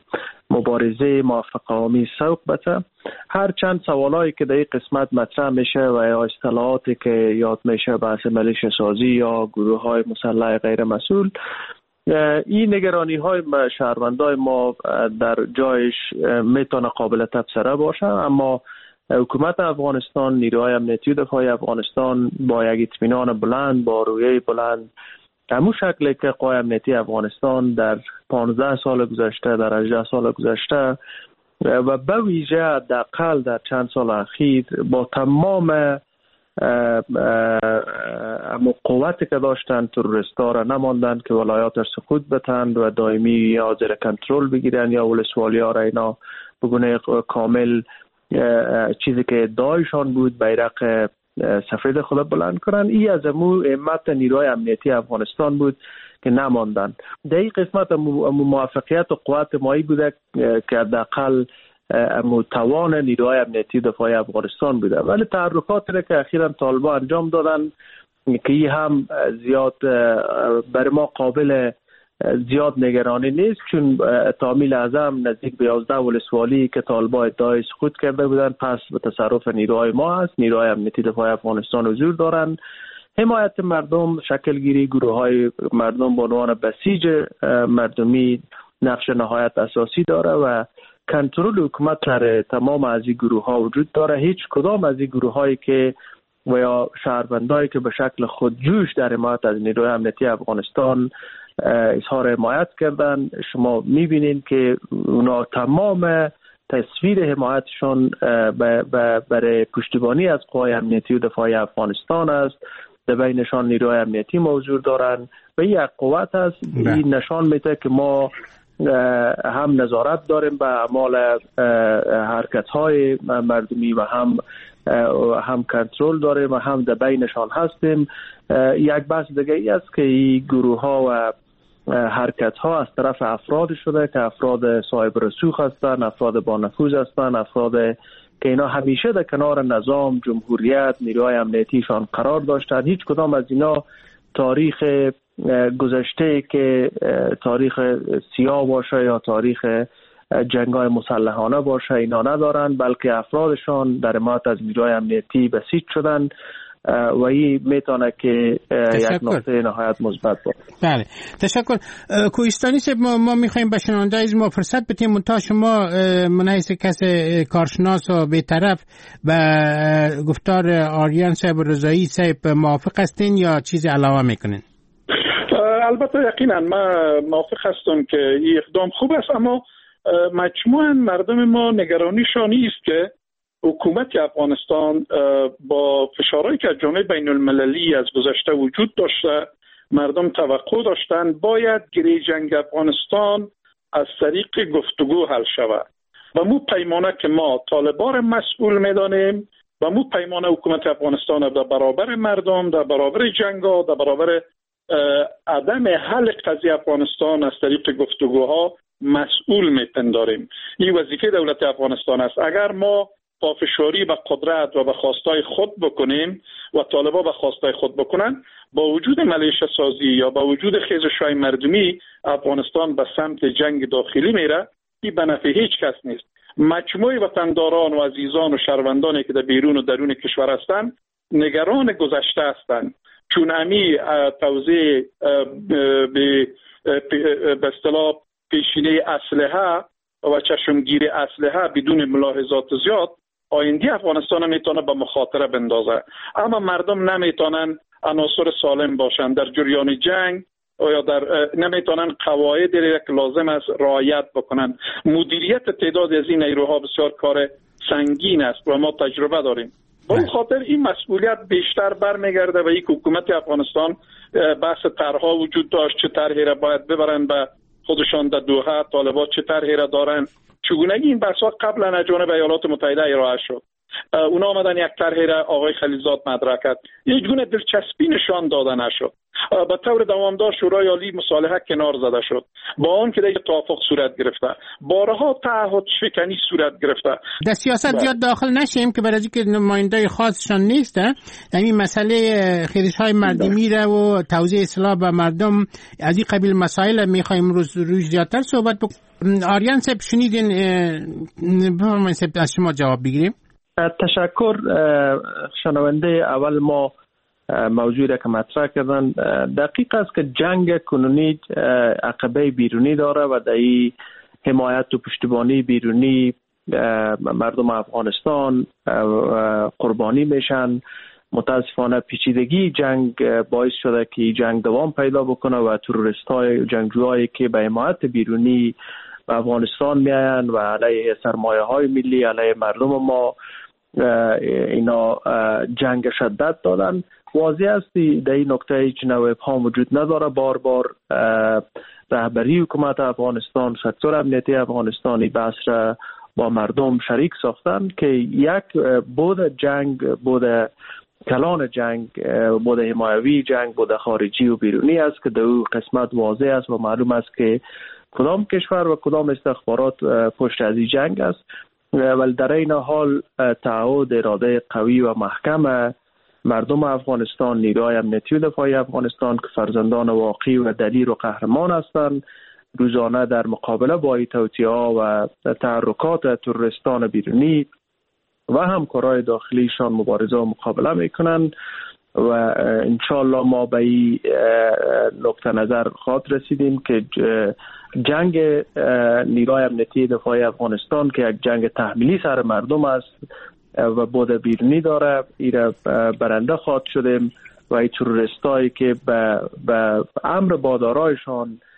مبارزه موفق‌آمیز سوق بده. هر چند سوالایی که در این قسمت مطرح میشه و یا اصطلاحاتی که یاد میشه بحث ملیشه سازی یا گروه های مسلح غیر مسئول، این نگرانی های شهروندای ما در جایش میتونه قابل تبصره باشه، اما حکومت افغانستان، نیروهای امنیتی و دفاعی افغانستان با یک اطمینان بلند، با رویه بلند، همون شکلی که قوای امنیتی افغانستان در پانزده سال گذشته، در هجده سال گذشته و به ویژه حداقل در چند سال اخیر با تمام اما قوتی که داشتن تروریستا را نماندن که ولایات را سقوط بتند و دائمی یا زیر کنترل بگیرن یا ولسوالی ها را اینا بگونه کامل چیزی که ادعایشان بود بیرق سفید خود بلند کنن. این از امو همت نیروهای امنیتی افغانستان بود که نماندن. در این قسمت امو موفقیت و قوت مایی بوده که حداقل امو توان نیروهای امنیتی دفاعی افغانستان بوده، ولی تحرکاتی را که اخیراً طالبان انجام دادن که این هم زیاد بر ما قابل زیاد نگرانی نیست، چون تامیل اعظم نزدیک به یازده ولسوالی که طالبان ادعای سقوط کرده بودن پس به تصرف نیروهای ما هست. نیروهای امنیتی دفاعی افغانستان حضور دارند. حمایت مردم، شکلگیری گروه های مردم به عنوان بسیج مردمی نقش نهایت اساسی داره و کنترل حکومت در تمام از این گروه ها وجود داره. هیچ کدام از این گروه هایی که و یا شهروندایی که به شکل خودجوش در حمایت از نیروهای امنیتی افغانستان اظهار حمایت کردن، شما میبینید که اونا تمام تصویر حمایتشان برای پشتیبانی از قوای امنیتی و دفاعی افغانستان است. در بینشان نیروهای امنیتی موجود دارند و این یک قوت است. این نشان میده که ما هم نظارت داریم به اعمال حرکت‌های مردمی و هم هم کنترل داریم و هم در بینشان هستیم. یک بحث دیگه ای است که این گروه ها و حرکت ها از طرف افراد شده که افراد صاحب رسوخ هستند، افراد با نفوذ هستند، افراد که اینا همیشه در کنار نظام، جمهوریت، نیروهای امنیتیشان قرار داشتند. هیچ کدام از اینا تاریخ گذشته که تاریخ سیاه باشه یا تاریخ جنگ‌های مسلحانه باشه اینا ندارن، بلکه افرادشان در حمایت از نیروهای امنیتی بسیج شدن و این میتونه که یک نقطه نهایت مثبت باشه. بله تشکر. کوهستانی صاحب، ما, ما میخوایم به شنونده از ما فرصت بدیم تا شما منحیث کس کارشناس و بی‌طرف به گفتار آریان صاحب و رضایی صاحب موافق هستین یا چیزی علاوه میکنین؟ البته یقینا من موافق هستم که این اقدام خوب است، اما مجموعاً مردم ما نگرانیشان است که حکومت افغانستان با فشارهایی که از جامعه بین المللی از گذشته وجود داشته، مردم توقع داشتن باید گره جنگ افغانستان از طریق گفتگو حل شود و مو پیمانه که ما طالبان مسئول میدانیم و مو پیمانه حکومت افغانستان در برابر مردم، در برابر جنگا، در برابر عدم حل قضیه افغانستان از طریق گفتگوها مسئول میپنداریم. این وظیفه دولت افغانستان است. اگر ما پافشاری به قدرت و به خواستای خود بکنیم و طالبان به خواستای خود بکنن، با وجود ملیشه سازی یا با وجود خیزش‌های مردمی افغانستان به سمت جنگ داخلی میره. این به نفع هیچ کس نیست. مجموعه وطنداران و عزیزان و شهروندانی که در بیرون و درون کشور هستند نگران گذشته هستند، چون امی توزیع به به اصطلاح پیشینه اسلحه و چشمگیر اسلحه بدون ملاحظات زیاد آینده افغانستان میتونه به مخاطره بندازه. اما مردم نمیتونن عناصر سالم باشن در جریان جنگ یا در نمیتونن قواعد که لازم است رعایت بکنن. مدیریت تعداد از این نیروها بسیار کار سنگین است و ما تجربه داریم. با این خاطر این مسئولیت بیشتر برمیگرده و یک حکومت افغانستان بحث طرحها وجود داشت، چه طرحی را باید ببرن به خودشان در دوحه، طالبان چه طرحی را دارن. چگونگی این بحث‌ها قبلا از جانب ایالات متحده ارائه شد. اونا آمدن یک طرحی را آقای خلیلزاد مطرح کرد، هیچ گونه دلچسپی نشان داده نشد. به طور دوامدار شورای عالی مصالحه کنار زده شد، با آن که دیگه توافق صورت گرفته، بارها تعهد شکنی صورت گرفته. در سیاست زیاد داخل نشیم که برای اینکه نماینده خاصشان نیست، یعنی مسئله خیزش‌های مردمی را و توزیع سلاح به مردم از این قبیل مسائل می‌خوایم روز روز زیادتر صحبت بکنیم. آریان صاحب شنیدین، بفرمایید از شما جواب بگیریم. تشکر. شنونده اول ما موضوعی را که مطرح کردن دقیق است که جنگ کنونی عقبه بیرونی داره و در این حمایت و پشتیبانی بیرونی مردم افغانستان قربانی میشن. متاسفانه پیچیدگی جنگ باعث شده که جنگ دوام پیدا بکنه و تروریست‌های جنگجوهایی که به حمایت بیرونی به افغانستان میاین و علیه سرمایه‌های ملی، علیه مردم ما اینا جنگ شدت دادن. واضح است در این نکته هیچ نوع ابهام وجود نداره. بار بار رهبری حکومت افغانستان، سکتور امنیتی افغانستانی بحث را با مردم شریک ساختن که یک بود جنگ، بود کلان جنگ، بود حمایوی جنگ، بود خارجی و بیرونی است که در او قسمت واضح است و معلوم است که کدام کشور و کدام استخبارات پشت از این جنگ است. ولی در این حال تعهد اراده قوی و محکم مردم افغانستان، نیروهای امنیتی و دفاعی افغانستان که فرزندان واقعی و دلیر و قهرمان هستند، روزانه در مقابله با این توطئه‌ها و تحرکات تروریستان بیرونی و همکارای داخلیشان مبارزه و مقابله میکنند و انشالله ما به این نقطه نظر خواهد رسیدیم که جنگ نیروهای امنیتی دفاعی افغانستان که یک جنگ تحمیلی سر مردم است و بود بیرونی داره، ایره برنده خواهد شدیم و این تروریستایی که به, به امر بادارایشان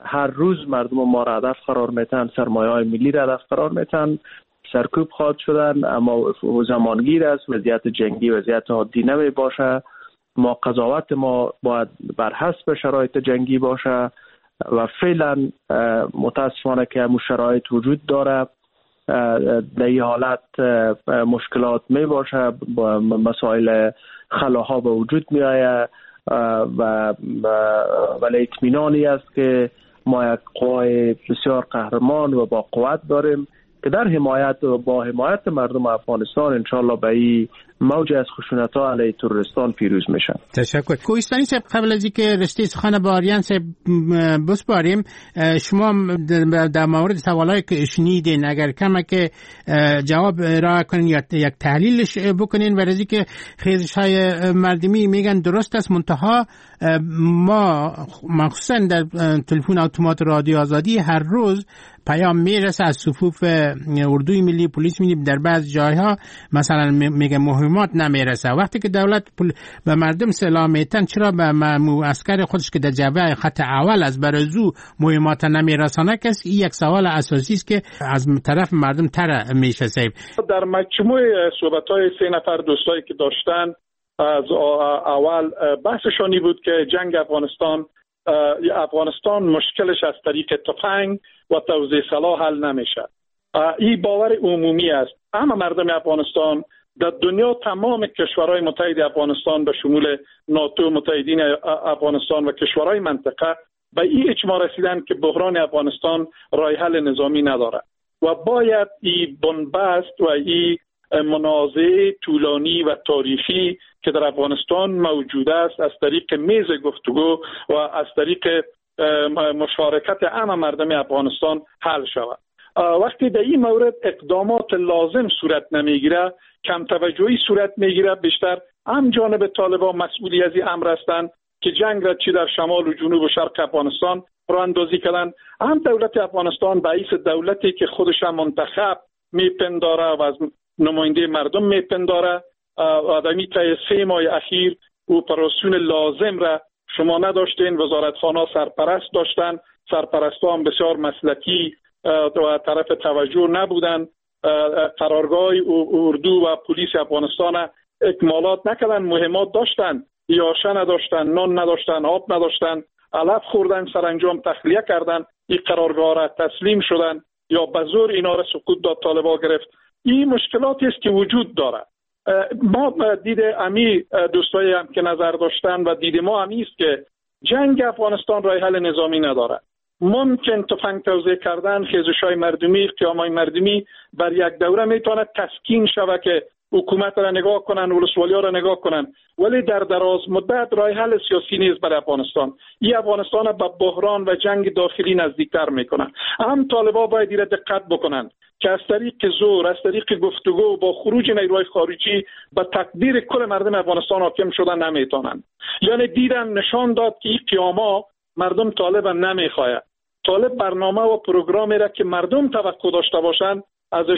هر روز مردم ما را هدف قرار میتن، سرمایه های ملی را هدف قرار میتن، سرکوب خواهد شدن. اما زمانگیر است، وضعیت جنگی وضعیت عادی نمی باشه. ما قضاوت ما باید بر حسب شرایط جنگی باشه و فعلا متاسفانه که همون شرایط وجود داره. در این حالت مشکلات می باشه، مسائل خلاها به وجود می آید و ولی اطمینانی است که ما یک قوای بسیار قهرمان و با قوت داریم که در حمایت و با حمایت مردم افغانستان انشالله به این موج از خشونت‌ها علیه تروریستان پیروز میشن. تشکر. کوهستانی صاحب، قبل از اینکه رشته سخن با آریان صاحب بسپاریم، شما در مورد سوالایی که شنیدین اگر کمه که جواب ارائه کنین یا یک تحلیلش بکنین و رزی که خیزش‌های مردمی میگن درست است، منتها ما مخصوصا در تلفن اتومات رادیو آزادی هر روز پیام میرسه از صفوف اردوی ملی، پلیس ملی، در بعض جایها مثلا میگه مهمات نمیرسه. وقتی که دولت به مردم سلام میتن، چرا به عسکر خودش که در جبهه خط اول از برزو مهمات نمیرسانه؟ کسی این یک سوال اساسی است که از طرف مردم تر میشه. سیب در مجموع صحبت‌های سه نفر دوستایی که داشتن از اول بحثشانی بود که جنگ افغانستان افغانستان مشکلش از طریق تفنگ و توزیع سلاح حل نمیشه. این باور عمومی است. اما مردم افغانستان در دنیا، تمام کشورهای متحد افغانستان به شمول ناتو، متحدین افغانستان و کشورهای منطقه به این اجماع رسیدن که بحران افغانستان راه حل نظامی نداره و باید این بنبست و این منازعه طولانی و تاریخی که در افغانستان موجود است از طریق میز گفتگو و از طریق مشارکت عام مردم افغانستان حل شود. وقتی در این مورد اقدامات لازم صورت نمیگیره، کم توجهی صورت میگیره، بیشتر هم جانب طالبان مسئولی از این امر هستند که جنگ را چی در شمال و جنوب و شرق افغانستان راه اندازی کردن، هم دولت افغانستان به حیث دولتی که خودش منتخب میپنداره و از نماینده مردم میپنداره آدمی تا سه ماه اخیر اپراسیون لازم را شما نداشتین. وزارتخانه سرپرست داشتن، سرپرستا هم بسیار مسلکی و طرف توجه نبودن. قرارگاه اردو و پلیس افغانستان اکمالات نکردن، مهمات داشتن، یاشه نداشتن، نان نداشتن، آب نداشتن، علف خوردن، سرانجام تخلیه کردن، این قرارگاه را تسلیم شدن یا به زور اینا را سقوط داد، طالبان گرفت. این مشکلاتی است که وجود داره. ما دید امی دوستایی هم که نظر داشتن و دید ما همی است که جنگ افغانستان راه حل نظامی نداره. ممکن تفنگ توزیع کردن، خیزش‌های مردمی، قیام‌های مردمی بر یک دوره میتونه تسکین شوه که حکومت را نگاه کنن، ولسوالی‌ها را نگاه کنن، ولی در دراز مدت راه حل سیاسی نیست برای افغانستان. این افغانستان به بحران و جنگ داخلی نزدیکتر میکنه. هم طالبان باید دیره دقت بکنن که از طریق زور، از طریق گفتگو با خروج نیروهای خارجی به تقدیر کل مردم افغانستان حاکم شدن نمیتونن. یعنی دیدن نشان داد که این قیاما مردم طالب نمیخواد. طالب برنامه و پروگرامی را که مردم توقع داشته باشند ازش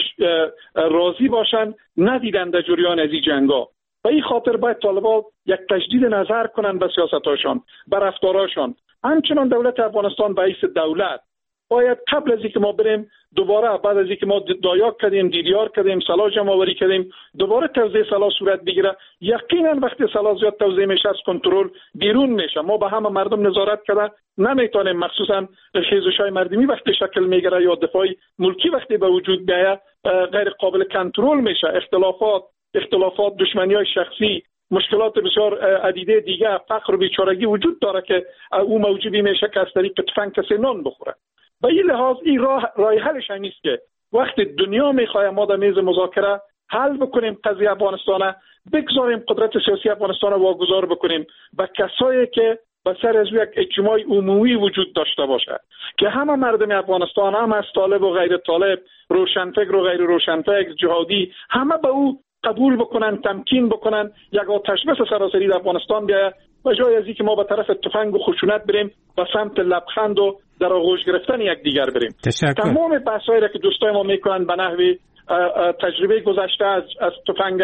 راضی باشند ندیدن در جریان از این جنگا. و این خاطر باید طالبان یک تجدید نظر کنند به سیاستاشان، به رفتاراشان. همچنان دولت افغانستان به حیث دولت باید قبل از اینکه ما بریم دوباره، بعد از اینکه ما دایاک کردیم، دیدیار کردیم، سلاح جمع آوری کردیم، دوباره توزیع سلاح صورت بگیره، یقینا وقتی سلاح زیاد توزیع میشه از کنترل بیرون میشه. ما به همه مردم نظارت کردن نمیتونیم، مخصوصا خیزش‌های مردمی وقتی شکل میگیره یا دفاع ملکی وقتی به وجود میاد غیر قابل کنترل میشه. اختلافات اختلافات دشمنی‌های شخصی، مشکلات بسیار عدیده دیگه، فقر و بیچارگی وجود داره که او موجبی میشه که از طریق تفنگ کسی نان بخوره. به این لحاظ این راه راه حلش هم نیست که وقتی دنیا میخواه ما در میز مذاکره حل بکنیم قضیه افغانستان، بگذاریم قدرت سیاسی افغانستان واگذار بکنیم به کسایی که به سر از یک اجتماع عمومی وجود داشته باشه که همه مردم افغانستان، هم از طالب و غیر طالب، روشنفکر و غیر روشنفکر، جهادی، همه به او قبول بکنن، تمکین بکنن، یک آتش بس سراسری در افغانستان بیاید و جای از اینکه ما به طرف تفنگ و خشونت بریم به سمت لبخند و در آغوش گرفتن یکدیگر بریم. تشکر. تمام بحثایی را که دوستای ما میکنن به نحوی تجربه گذشته از, از تفنگ است،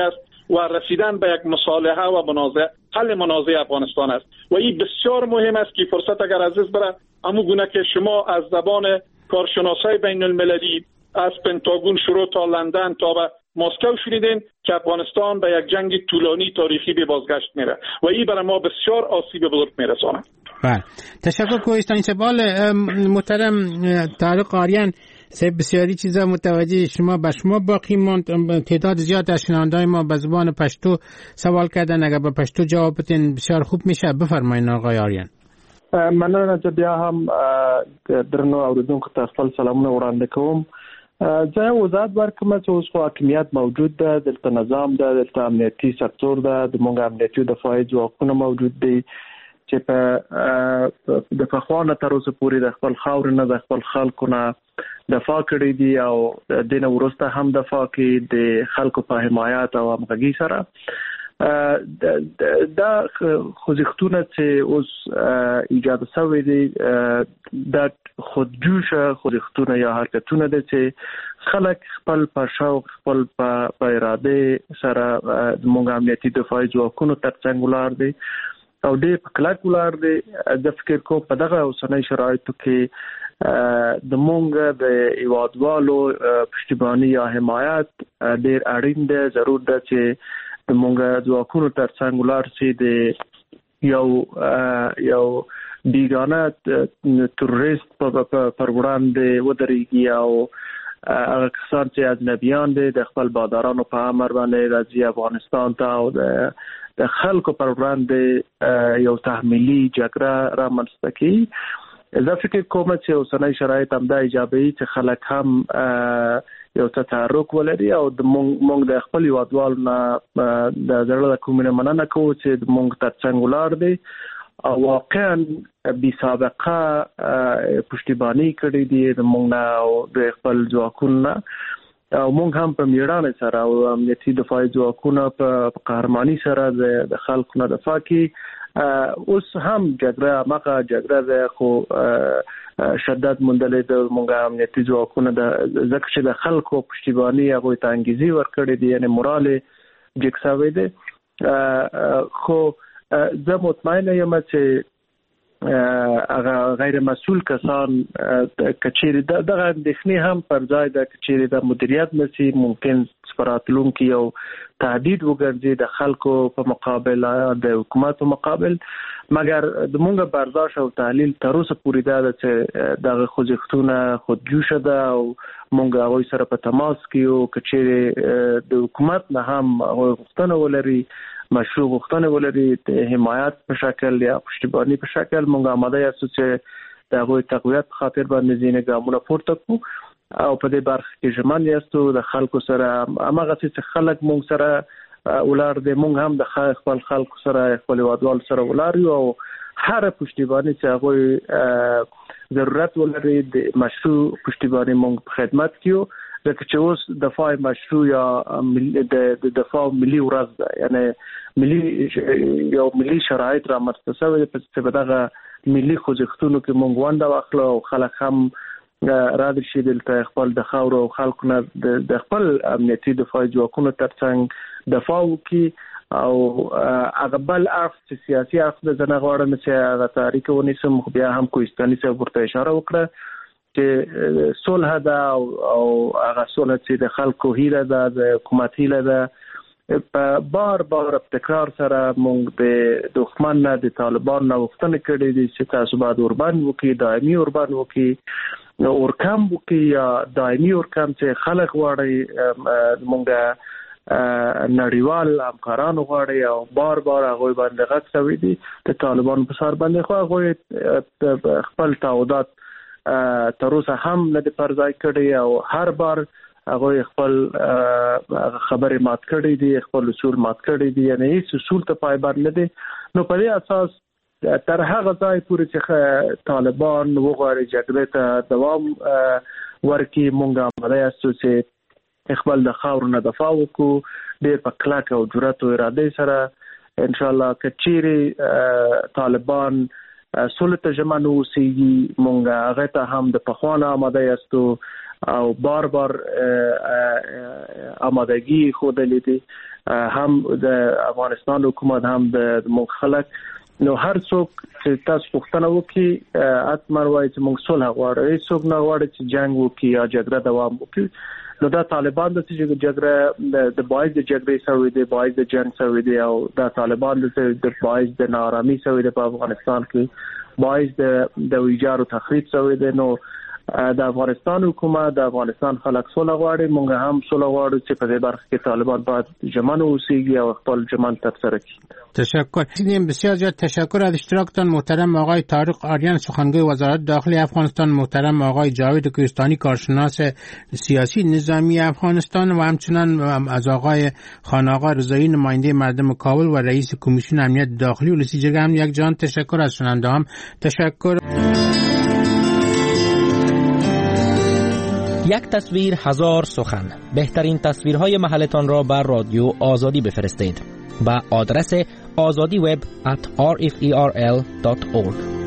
و رسیدن به یک مصالحه و منازعه حل منازعه افغانستان است و این بسیار مهم است که فرصت اگر عزیز بره همون گونه که شما از زبان کارشناسای بین المللی از پنتاگون شروع تا لندن تا به مسکو شنیدین که افغانستان به یک جنگ طولانی تاریخی به بازگشت میره و این برای ما بسیار آسیب بزرگ میرسونه. بله تشکر کوهستانی سبال محترم طارق قاریان سه بسیاری چیزا متوجه شما به شما باقی ماند. تعداد زیاد از شنونده‌های ما به زبان پشتو سوال کردن، اگر به پشتو جواب بدین بسیار خوب میشه. بفرمایید آقای آریان. مننه چې بیا هم درنو اوریدونکو ته خپل سلامونه وړاندې کوم. زه وضاحت ورکوم چې اوس خو حاکمیت موجود ده، دلته نظام ده، دلته امنیتي سکتور ده، د موږ امنیتي دفاعي ځواکونه موجود دي چې په د پخوانه تر اوسه پورې د خپل خاورې نه د خپل خلکو نه دفاع کړې دي او د دې نه وروسته هم دفاع کوي د خلکو په حمایت او همغږي سره. دا خوځښتونه چې اوس ایجاد شوي دي د خودجوشه خوځښتونه یا حرکتونه دي چې خلک خپل په شوق خپل په اراده سره د موږ امنیتي دفاعي ځواکونو ترڅنګ ولاړ دي او ډېر په کلک ولاړ دي. د فکر کوم په دغه اوسنۍ شرایطو کې د موږ د هیوادوالو پشتیباني یا حمایت ډېر اړین دی، ضرور ده چې د موږ ځواکونو ترڅنګ ولاړ شي د یو یو بیگانه تروریست پر وړاندې ودرېږي او هغه کسان چې اجنبیان دي د خپل بادارانو په امر باندې راځي افغانستان ته او د خلکو پر وړاندې یو تحمیلي جګړه رامنځته کوي. زه فکر کوم چې اوسنۍ شرایط همدا ایجابوي چې خلک هم یو څه تحرک ولري او د موږ د خپل هیوادوالو نه د زړه د کومې مننه کوو چې د موږ ترڅنګ ولاړ دي او واقعا بی سابقه پشتیبانی کړې دي د موږ نه او د خپل ځواکونو نه او موږ هم په میړانه سره او امنیتي دفاعي ځواکونه په قهرماني سره د خلکو نه دفاع کوي. اوس هم جګړه مخه جګړه ده خو شدت موندلې د موږ امنیتي ځواکونه د ځکه چې د خلکو پشتیبانی هغوی ته انګیزي ورکړې دي، یعنې مورال یې جګ شوی دی. خو زه مطمئنه یم چې هغه غیر مسؤل کسان کچېرې دغه اندېښنې هم پر ځای ده، کچېرې د مدیریت نشي ممکن سپراتلونکي یو تهدید وګرځي د خلکو په مقابل د حکومت په مقابل، مګر د موږ برداشت او تحلیل تر اوسه پورې دا ده چې دغه خوځښتونه خودجوشه ده او موږ هغوی سره په تماس کې یو. کچېرې د حکومت نه هم هغوی غوښتنه ولري، مشروع غوښتنه ولري د حمایت په شکل یا پشتیبانی په شکل، موږ آماده یاستو چې د هغوی تقویت په خاطر باندې ځینې ګامونه پورته کړو او په دې برخه کې ژمن یاستو د خلکو سره هماغسې چې خلک موږ سره ولاړ دي، موږ هم د خپل خلکو سره خپل هیوادوالو سره ولاړ یو او هر پشتیبانی چې هغوی ضرورت ولري د مشروع پشتیبانی موږ په خدمت کې یو. ځکه چې اوس دفاع مشروع یا د دفاع ملي ورځ ده، یعنی ملي یو ملي شرایط رامنځته شوی دی چې په دغه ملي خوځښتونو کې موږ ونډه واخلو او خلک هم رادر شي دلته خپل د خاورو او خلکو نه د خپل امنیتي دفاعي ځواکونو ترڅنګ دفاع وکړي او هغه بل اړخ چې سیاسي اړخ ده زه نه غواړم چې هغه تحریک ونیسم، خو بیا هم کوهستاني صاحب ورته اشاره وکړه چې صلح ده او هغه صلح چې د خلکو هیله ده د حکومت هیله ده. په بار بار تکرار سره موږ د دښمن نه د طالبان نه غوښتنه کړې دي چې تاسو باید اوربند وکړي، دایمي اوربند وکړي، اورکم وکړي یا دایمي اورکم چې خلک غواړي، موږ نړیوال همکاران غواړي او بار بار هغوی باندې غږ شوی دي د طالبان په سر باندې، خو هغوی خپل تعهدات تر اوسه هم نه دي پر ځای کړي او هر بار هغوی خپل خبرې مات کړي دي، خپل اصول مات کړي دي، یعنی هیڅ اصول ته پایبند نه دي. نو په دې اساس تر هغه ځای پورې چې طالبان وغواړي جګړې ته دوام ورکړي، موږ آماده یاستو چې خپل د خاورو نه دفاع وکړو ډېر په کلک او جرأت او ارادې سره. انشاءالله که چیرې طالبان صلح ته ژمن اوسېږي، موږ هغه ته هم د پخوانه آماده یاستو او بار بار آمادگی ښودلې دي هم د افغانستان حکومت هم د مخالف نو هر څوک چې تاسو پوښتنه وکړي اتمر وایي چې موږ صلح غواړو، هیڅ څوک نه غواړي چې جنگ وکړي یا جګړه دوام وکړي. نو دا طالبان د چې جګړه د باعث د جګړې شوې دي، باعث د جنگ شوې دي، او دا طالبان د باعث د ناارامي شوې دي په افغانستان کې، باعث د د ویجاړ او تخریب شوې دي. نو د افغانستان حکومت د افغانستان خلک صلح غواړي، موږ هم صلح غواړو چې په دې برخه کې طالبان باید ژمن اوسیږي او خپل ژمن ترسره کړي. تشکر. بسیار زیاد تشکر از اشتراکتان محترم آقای طارق آریان سخنگوی وزارت داخلی افغانستان، محترم آقای جاوید کوهستانی کارشناس سیاسی نظامی افغانستان و همچنان از آقای خانآقا رضایی نماینده مردم کابل و رئیس کمیسیون امنیت داخلی ولسی جرگه هم یک جان تشکر. از شنونده هم تشکر. یک تصویر هزار سخن. بهترین تصویرهای محلتان را بر رادیو آزادی بفرستید. با آدرس آزادی وب ات آر اف ای آر ال دات اورگ.